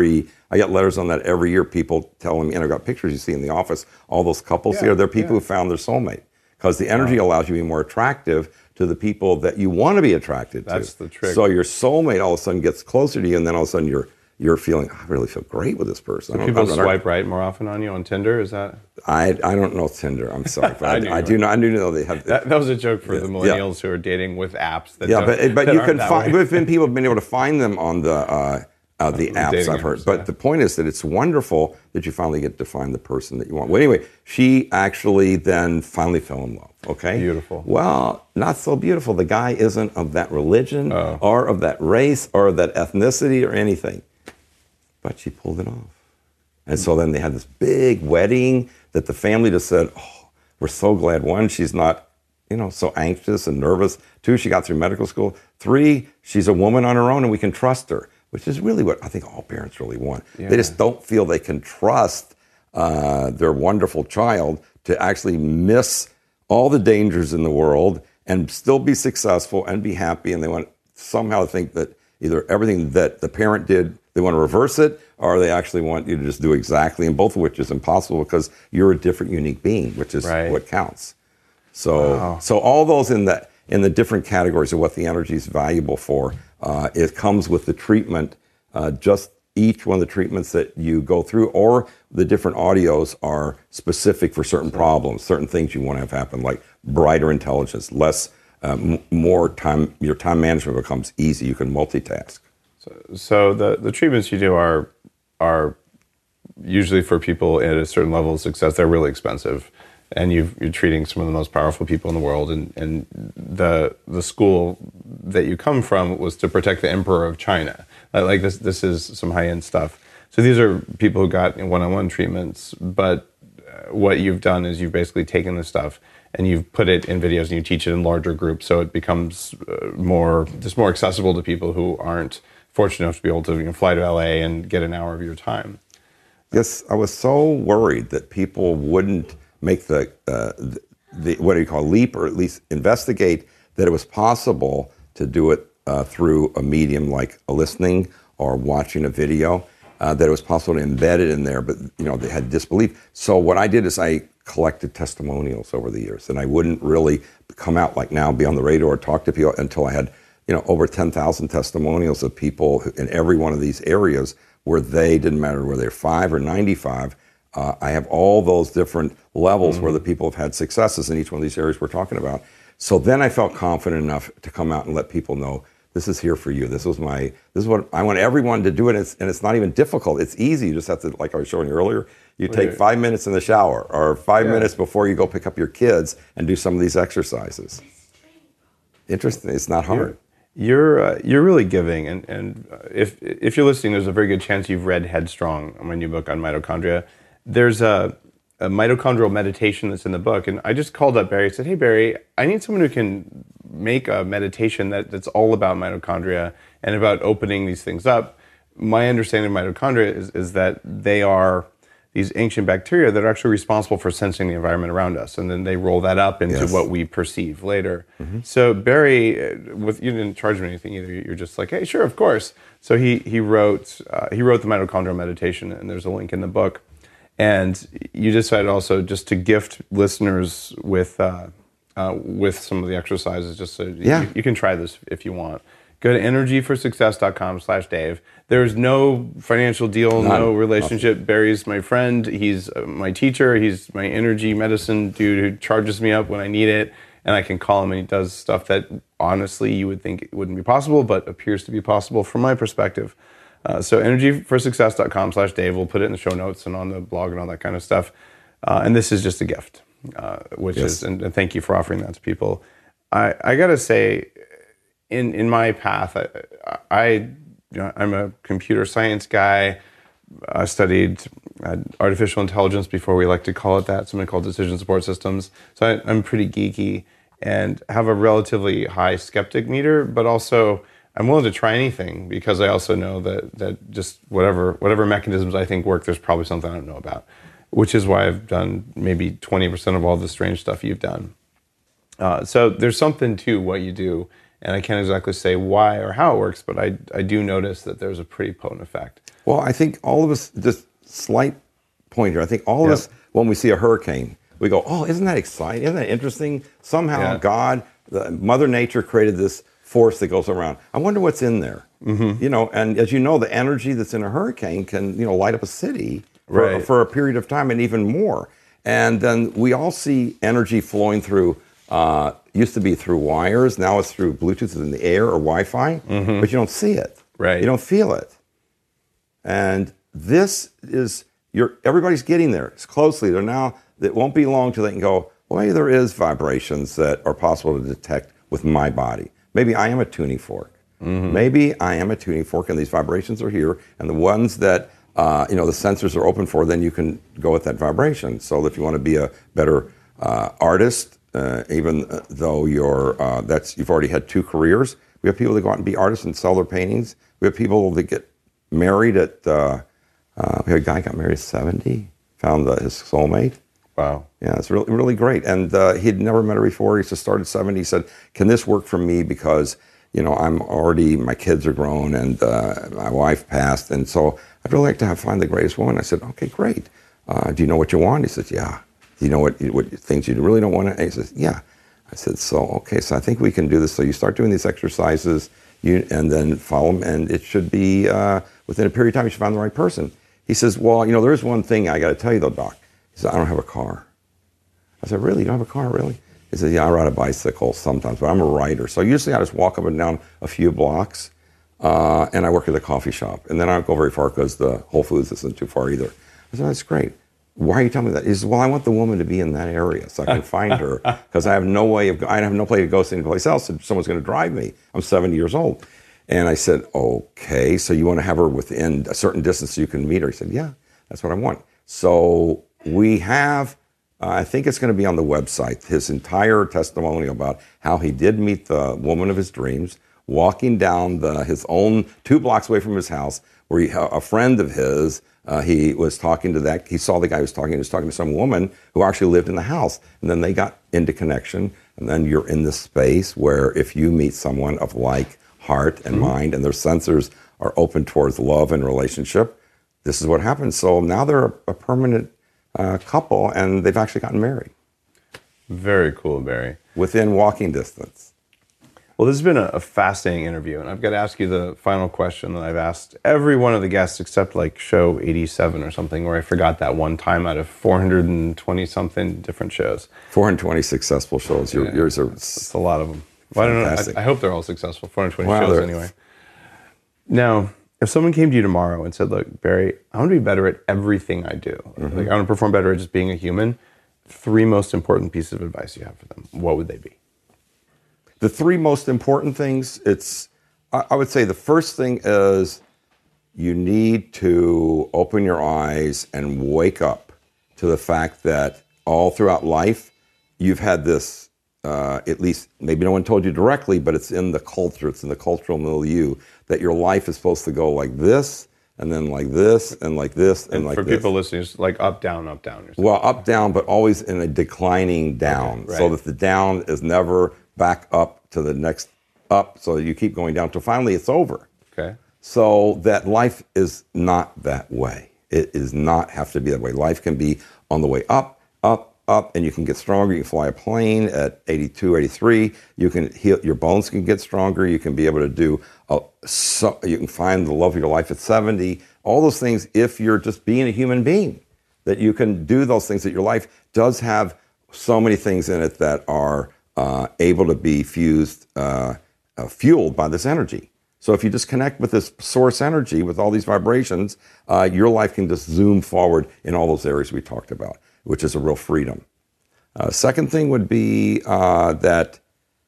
I get letters on that every year. People telling me, and I've got pictures you see in the office, all those couples here, they're people who found their soulmate. Because the energy allows you to be more attractive to the people that you want to be attracted to. That's the trick. So your soulmate all of a sudden gets closer to you, and then all of a sudden you're feeling, I really feel great with this person. Do people swipe right more often on you on Tinder? Is that? I don't know Tinder. I'm sorry, but I do know they have. That was a joke for the millennials who are dating with apps. That but you can find. But people have been able to find them on the apps, I've heard. But the point is that it's wonderful that you finally get to find the person that you want. Well, anyway, she actually then finally fell in love. Okay? Beautiful. Well, not so beautiful. The guy isn't of that religion or of that race or of that ethnicity or anything. But she pulled it off. And so then they had this big wedding that the family just said, oh, we're so glad. 1, she's not so anxious and nervous. 2, she got through medical school. 3, she's a woman on her own and we can trust her. Which is really what I think all parents really want. Yeah. They just don't feel they can trust their wonderful child to actually miss all the dangers in the world and still be successful and be happy. And they want somehow to think that either everything that the parent did, they want to reverse it, or they actually want you to just do exactly, and both of which is impossible because you're a different, unique being, which is what counts. So, so all those in the different categories of what the energy is valuable for, it comes with the treatment, just each one of the treatments that you go through, or the different audios are specific for certain problems, certain things you want to have happen, like brighter intelligence, less, more time, your time management becomes easy, you can multitask. So the treatments you do are usually for people at a certain level of success. They're really expensive. And you're treating some of the most powerful people in the world, and the school that you come from was to protect the emperor of China. Like this is some high-end stuff. So these are people who got one-on-one treatments, but what you've done is you've basically taken this stuff and you've put it in videos and you teach it in larger groups, so it becomes more accessible to people who aren't fortunate enough to be able to fly to LA and get an hour of your time. Yes, I was so worried that people wouldn't make the what do you call leap, or at least investigate that it was possible to do it through a medium like a listening or watching a video, that it was possible to embed it in there, but they had disbelief. So what I did is I collected testimonials over the years, and I wouldn't really come out like now, be on the radio or talk to people until I had over 10,000 testimonials of people in every one of these areas where they didn't matter whether they're 5 or 95. I have all those different levels where the people have had successes in each one of these areas we're talking about. So then I felt confident enough to come out and let people know this is here for you. This is what I want everyone to do it. And it's not even difficult. It's easy. You just have to, like I was showing you earlier, you take 5 minutes in the shower or 5 minutes before you go pick up your kids and do some of these exercises. Interesting. It's not hard. You're really giving, and if you're listening, there's a very good chance you've read Headstrong, my new book on mitochondria. There's a mitochondrial meditation that's in the book, and I just called up Barry and said, "Hey Barry, I need someone who can make a meditation that's all about mitochondria and about opening these things up." My understanding of mitochondria is that they are these ancient bacteria that are actually responsible for sensing the environment around us, and then they roll that up into what we perceive later. So Barry, you didn't charge him anything either. You're just like, hey, sure, of course. So he wrote the mitochondrial meditation, and there's a link in the book. And you decided also just to gift listeners with some of the exercises, just so you can try this if you want. Go to energyforsuccess.com/Dave. There's no financial deal, no relationship. Barry's my friend. He's my teacher. He's my energy medicine dude who charges me up when I need it. And I can call him and he does stuff that honestly you would think it wouldn't be possible, but appears to be possible from my perspective. So energyforsuccess.com/Dave. We'll put it in the show notes and on the blog and all that kind of stuff. And this is just a gift, which is, and thank you for offering that to people. I got to say, in my path, I'm a computer science guy. I studied artificial intelligence before we like to call it that, something called decision support systems. So I'm pretty geeky and have a relatively high skeptic meter, but also I'm willing to try anything because I also know that just whatever mechanisms I think work, there's probably something I don't know about, which is why I've done maybe 20% of all the strange stuff you've done. So there's something to what you do. And I can't exactly say why or how it works, but I do notice that there's a pretty potent effect. Well, I think all of us, just slight point here, I think all of us, when we see a hurricane, we go, oh, isn't that exciting? Isn't that interesting? Somehow God, Mother Nature created this force that goes around. I wonder what's in there. And as you know, the energy that's in a hurricane can, light up a city for a period of time and even more. And then we all see energy flowing through, used to be through wires, now it's through Bluetooth in the air or Wi-Fi, but you don't see it. You don't feel it. And this is, everybody's getting there. It's closely. It won't be long till they can go, well, maybe there is vibrations that are possible to detect with my body. Maybe I am a tuning fork. Maybe I am a tuning fork and these vibrations are here, and the ones that the sensors are open for, then you can go with that vibration. So if you want to be a better artist, even though you've already had 2 careers, we have people that go out and be artists and sell their paintings. We have people that get married we had a guy got married at 70, found his soulmate. Wow. Yeah, it's really, really great. And he'd never met her before. He just started at 70. He said, can this work for me? Because, my kids are grown and my wife passed. And so I'd really like to find the greatest woman. I said, okay, great. Do you know what you want? He says, yeah. Do you know what things you really don't want to? And he says, yeah. I said, so I think we can do this. So you start doing these exercises and then follow them. And it should be, within a period of time, you should find the right person. He says, well, there is one thing I got to tell you though, Doc. He said, I don't have a car. I said, really? You don't have a car, really? He said, yeah, I ride a bicycle sometimes, but I'm a rider. So usually I just walk up and down a few blocks, and I work at a coffee shop. And then I don't go very far because the Whole Foods isn't too far either. I said, that's great. Why are you telling me that? He says, well, I want the woman to be in that area so I can find her because I have no place to go anyplace else if someone's going to drive me. I'm 70 years old. And I said, okay, so you want to have her within a certain distance so you can meet her? He said, yeah, that's what I want. So we have, I think it's going to be on the website, his entire testimonial about how he did meet the woman of his dreams, walking down his own 2 blocks away from his house, where a friend of his, he was talking to he saw the guy who was talking to some woman who actually lived in the house. And then they got into connection. And then you're in this space where if you meet someone of like heart and mind and their sensors are open towards love and relationship, this is what happens. So now they're a permanent couple, and they've actually gotten married. Very cool, Barry. Within walking distance. Well, this has been a fascinating interview, and I've got to ask you the final question that I've asked every one of the guests except like show 87 or something, where I forgot that one time out of 420-something different shows. 420 successful shows. Yours are... It's a lot of them. Well, I don't fantastic. know. I hope they're all successful. 420 Wow, shows they're- anyway. Now, if someone came to you tomorrow and said, look, Barry, I want to be better at everything I do. Mm-hmm. Like, I want to perform better at just being a human. 3 most important pieces of advice you have for them. What would they be? The 3 most important things, I would say the first thing is you need to open your eyes and wake up to the fact that all throughout life, you've had this, at least maybe no one told you directly, but it's in the culture, it's in the cultural milieu, that your life is supposed to go like this, and then like this, and like this, and like for this. people listening, it's like up, down, up, down. Or something. Well, up, down, but always in a declining down, Okay, right. so that the down is never back up to the next up, so you keep going down till finally it's over. Okay. So that life is not that way. It does not have to be that way. Life can be on the way up, up, up, and you can get stronger. You can fly a plane at 82, 83. You can heal, your bones can get stronger. You can be able to do, you can find the love of your life at 70. All those things, if you're just being a human being, that you can do those things, that your life does have so many things in it that are able to be fueled by this energy. So if you just connect with this source energy, with all these vibrations, your life can just zoom forward in all those areas we talked about, which is a real freedom. Second thing would be that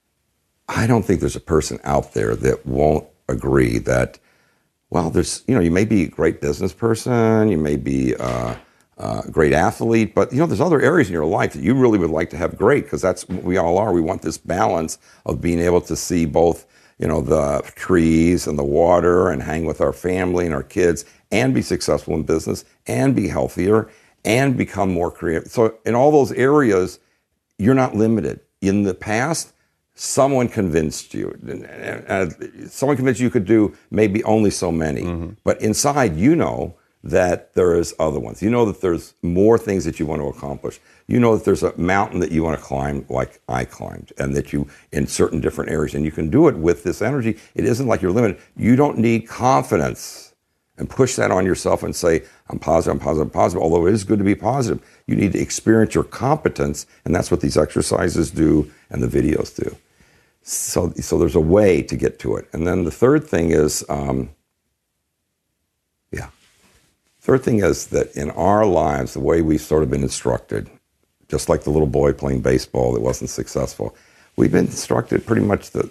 I don't think there's a person out there that won't agree that, well, you may be a great business person, you may be a great athlete, but there's other areas in your life that you really would like to have great, because that's what we all are. We want this balance of being able to see both, the trees and the water, and hang with our family and our kids, and be successful in business, and be healthier, and become more creative. So in all those areas, you're not limited. In the past, someone convinced you. Someone convinced you could do maybe only so many. Mm-hmm. But inside, that there is other ones. That there's more things that you want to accomplish. That there's a mountain that you want to climb, like I climbed, and that you, in certain different areas, and you can do it with this energy. It isn't like you're limited. You don't need confidence and push that on yourself and say, I'm positive, I'm positive, I'm positive. Although it is good to be positive, you need to experience your competence, and that's what these exercises do and the videos do. So there's a way to get to it. And then the third thing is, Third thing is that in our lives, the way we've sort of been instructed, just like the little boy playing baseball that wasn't successful, we've been instructed pretty much that,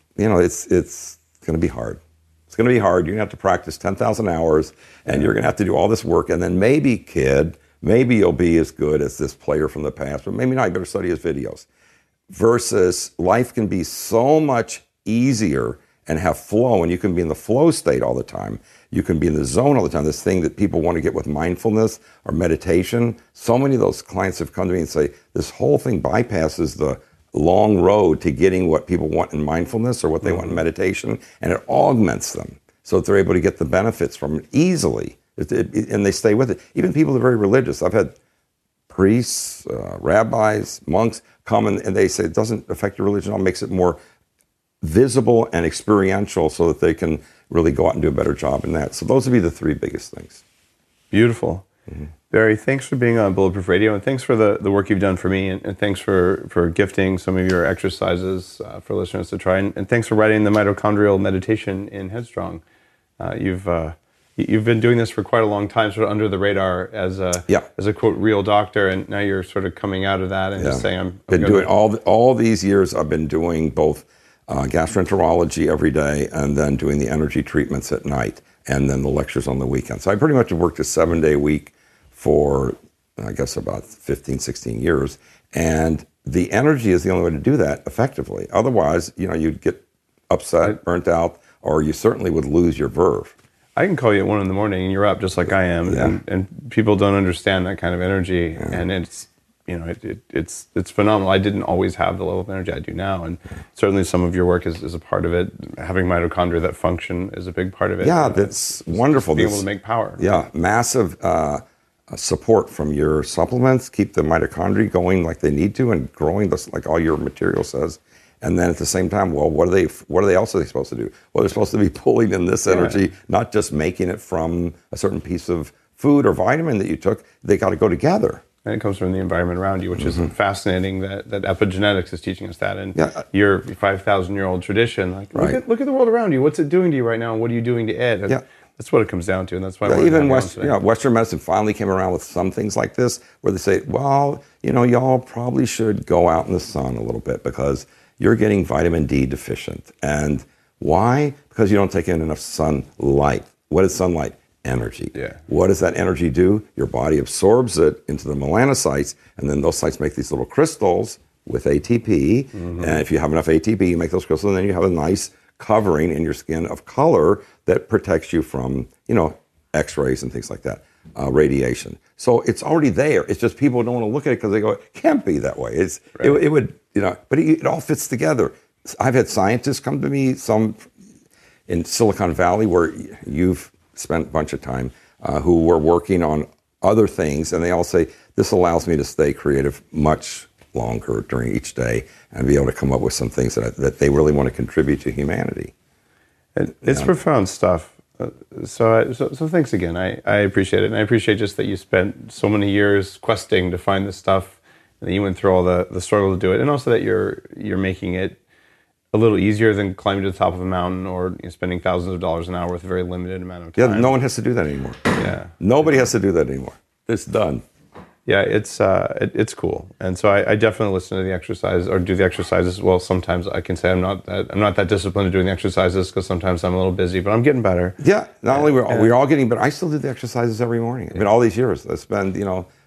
it's going to be hard. It's going to be hard. You're going to have to practice 10,000 hours, and you're going to have to do all this work, and then maybe, kid, maybe you'll be as good as this player from the past, but maybe not. You better study his videos. Versus life can be so much easier and have flow, and you can be in the flow state all the time. You can be in the zone all the time. This thing that people want to get with mindfulness or meditation. So many of those clients have come to me and say, this whole thing bypasses the long road to getting what people want in mindfulness or what they want in meditation, and it augments them so that they're able to get the benefits from it easily, and they stay with it. Even people that are very religious. I've had priests, rabbis, monks come and they say it doesn't affect your religion. It makes it more visible and experiential so that they can really go out and do a better job in that. So those would be the 3 biggest things. Beautiful. Mm-hmm. Barry, thanks for being on Bulletproof Radio, and thanks for the work you've done for me, and thanks for gifting some of your exercises for listeners to try, and thanks for writing the mitochondrial meditation in Headstrong. You've been doing this for quite a long time, sort of under the radar as a quote real doctor, and now you're sort of coming out of that and just saying I'm been doing all these years. I've been doing both gastroenterology every day, and then doing the energy treatments at night, and then the lectures on the weekend. So I pretty much have worked a 7-day week for, I guess, about 15, 16 years. And the energy is the only way to do that effectively. Otherwise, you'd get upset, burnt out, or you certainly would lose your verve. I can call you at 1 a.m. and you're up just like I am. Yeah. And people don't understand that kind of energy. Yeah. And it's, it's phenomenal. I didn't always have the level of energy I do now. And certainly some of your work is a part of it. Having mitochondria that function is a big part of it. Yeah, that's wonderful. Being able to make power. Yeah, massive support from your supplements. Keep the mitochondria going like they need to and growing, like all your material says. And then at the same time, well, what are they also supposed to do? Well, they're supposed to be pulling in this energy, not just making it from a certain piece of food or vitamin that you took. They got to go together. And it comes from the environment around you, which is fascinating that epigenetics is teaching us that. And your 5,000-year-old tradition, like look at the world around you. What's it doing to you right now? And what are you doing to it? And that's what it comes down to, and that's why even Western medicine finally came around with some things like this, where they say, well, y'all probably should go out in the sun a little bit because you're getting vitamin D deficient. And why? Because you don't take in enough sunlight. What is sunlight? Energy. Yeah. What does that energy do? Your body absorbs it into the melanocytes, and then those sites make these little crystals with ATP. And if you have enough ATP, you make those crystals, and then you have a nice covering in your skin of color that protects you from, X-rays and things like that, radiation. So it's already there. It's just people don't want to look at it because they go, it can't be that way. It would, but it all fits together. I've had scientists come to me, some in Silicon Valley where you've spent a bunch of time, who were working on other things, and they all say, this allows me to stay creative much longer during each day and be able to come up with some things that they really want to contribute to humanity. And it's profound stuff. So thanks again. I appreciate it. And I appreciate just that you spent so many years questing to find this stuff, and that you went through all the struggle to do it, and also that you're making it a little easier than climbing to the top of a mountain or spending thousands of dollars an hour with a very limited amount of time. Yeah, no one has to do that anymore. Yeah. Nobody has to do that anymore. It's done. Yeah, it's cool, and so I definitely listen to the exercise or do the exercises. Well, sometimes I can say I'm not that disciplined at doing the exercises because sometimes I'm a little busy, but I'm getting better. Yeah, not only we're all getting better. I still do the exercises every morning. I mean, all these years I spend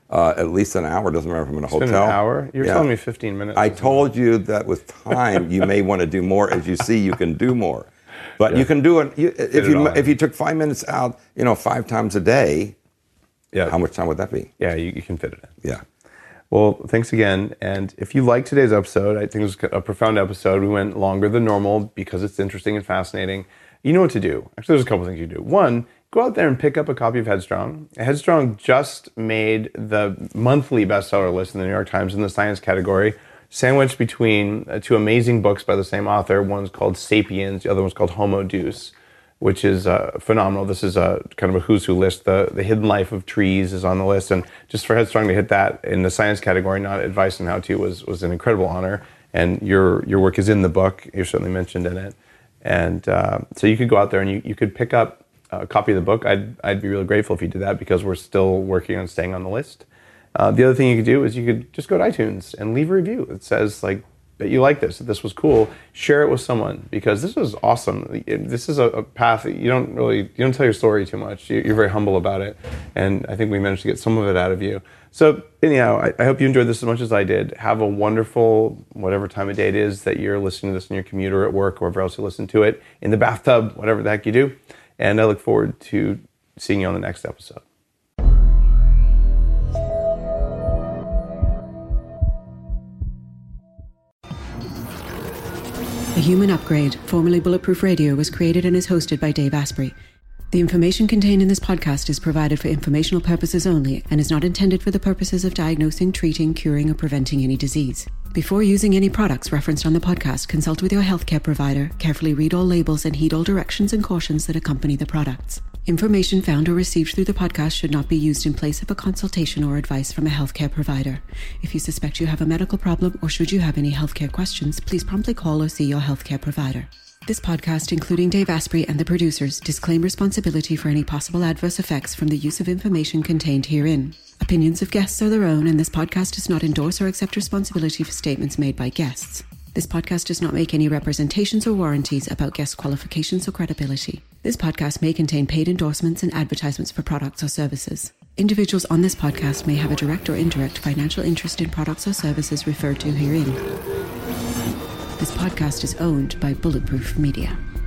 at least an hour. Doesn't matter if I'm in a hotel. An hour? You're telling me 15 minutes. I told you that with time you may want to do more. As you see, you can do more, but you can do it if you took 5 minutes out, 5 times a day. Yeah. How much time would that be? Yeah, you can fit it in. Yeah. Well, thanks again. And if you liked today's episode, I think it was a profound episode. We went longer than normal because it's interesting and fascinating. You know what to do. Actually, there's a couple things you do. One, go out there and pick up a copy of Headstrong. Headstrong just made the monthly bestseller list in the New York Times in the science category, sandwiched between 2 amazing books by the same author. One's called Sapiens, the other one's called Homo Deus, which is phenomenal. This is a kind of a who's who list. The hidden life of trees is on the list, and just for Headstrong to hit that in the science category, not advice on how to, was an incredible honor. And your work is in the book. You're certainly mentioned in it, and so you could go out there and you could pick up a copy of the book. I'd be really grateful if you did that because we're still working on staying on the list. The other thing you could do is you could just go to iTunes and leave a review that says that you like this, that this was cool. Share it with someone because this was awesome. This is a path that you don't tell your story too much. You're very humble about it, and I think we managed to get some of it out of you. So anyhow, I hope you enjoyed this as much as I did. Have a wonderful, whatever time of day it is that you're listening to this in your commute or at work or wherever else you listen to it, in the bathtub, whatever the heck you do. And I look forward to seeing you on the next episode. The Human Upgrade, formerly Bulletproof Radio, was created and is hosted by Dave Asprey. The information contained in this podcast is provided for informational purposes only and is not intended for the purposes of diagnosing, treating, curing, or preventing any disease. Before using any products referenced on the podcast, consult with your healthcare provider, carefully read all labels, and heed all directions and cautions that accompany the products. Information found or received through the podcast should not be used in place of a consultation or advice from a healthcare provider. If you suspect you have a medical problem or should you have any healthcare questions, please promptly call or see your healthcare provider. This podcast, including Dave Asprey and the producers, disclaim responsibility for any possible adverse effects from the use of information contained herein. Opinions of guests are their own, and this podcast does not endorse or accept responsibility for statements made by guests. This podcast does not make any representations or warranties about guest qualifications or credibility. This podcast may contain paid endorsements and advertisements for products or services. Individuals on this podcast may have a direct or indirect financial interest in products or services referred to herein. This podcast is owned by Bulletproof Media.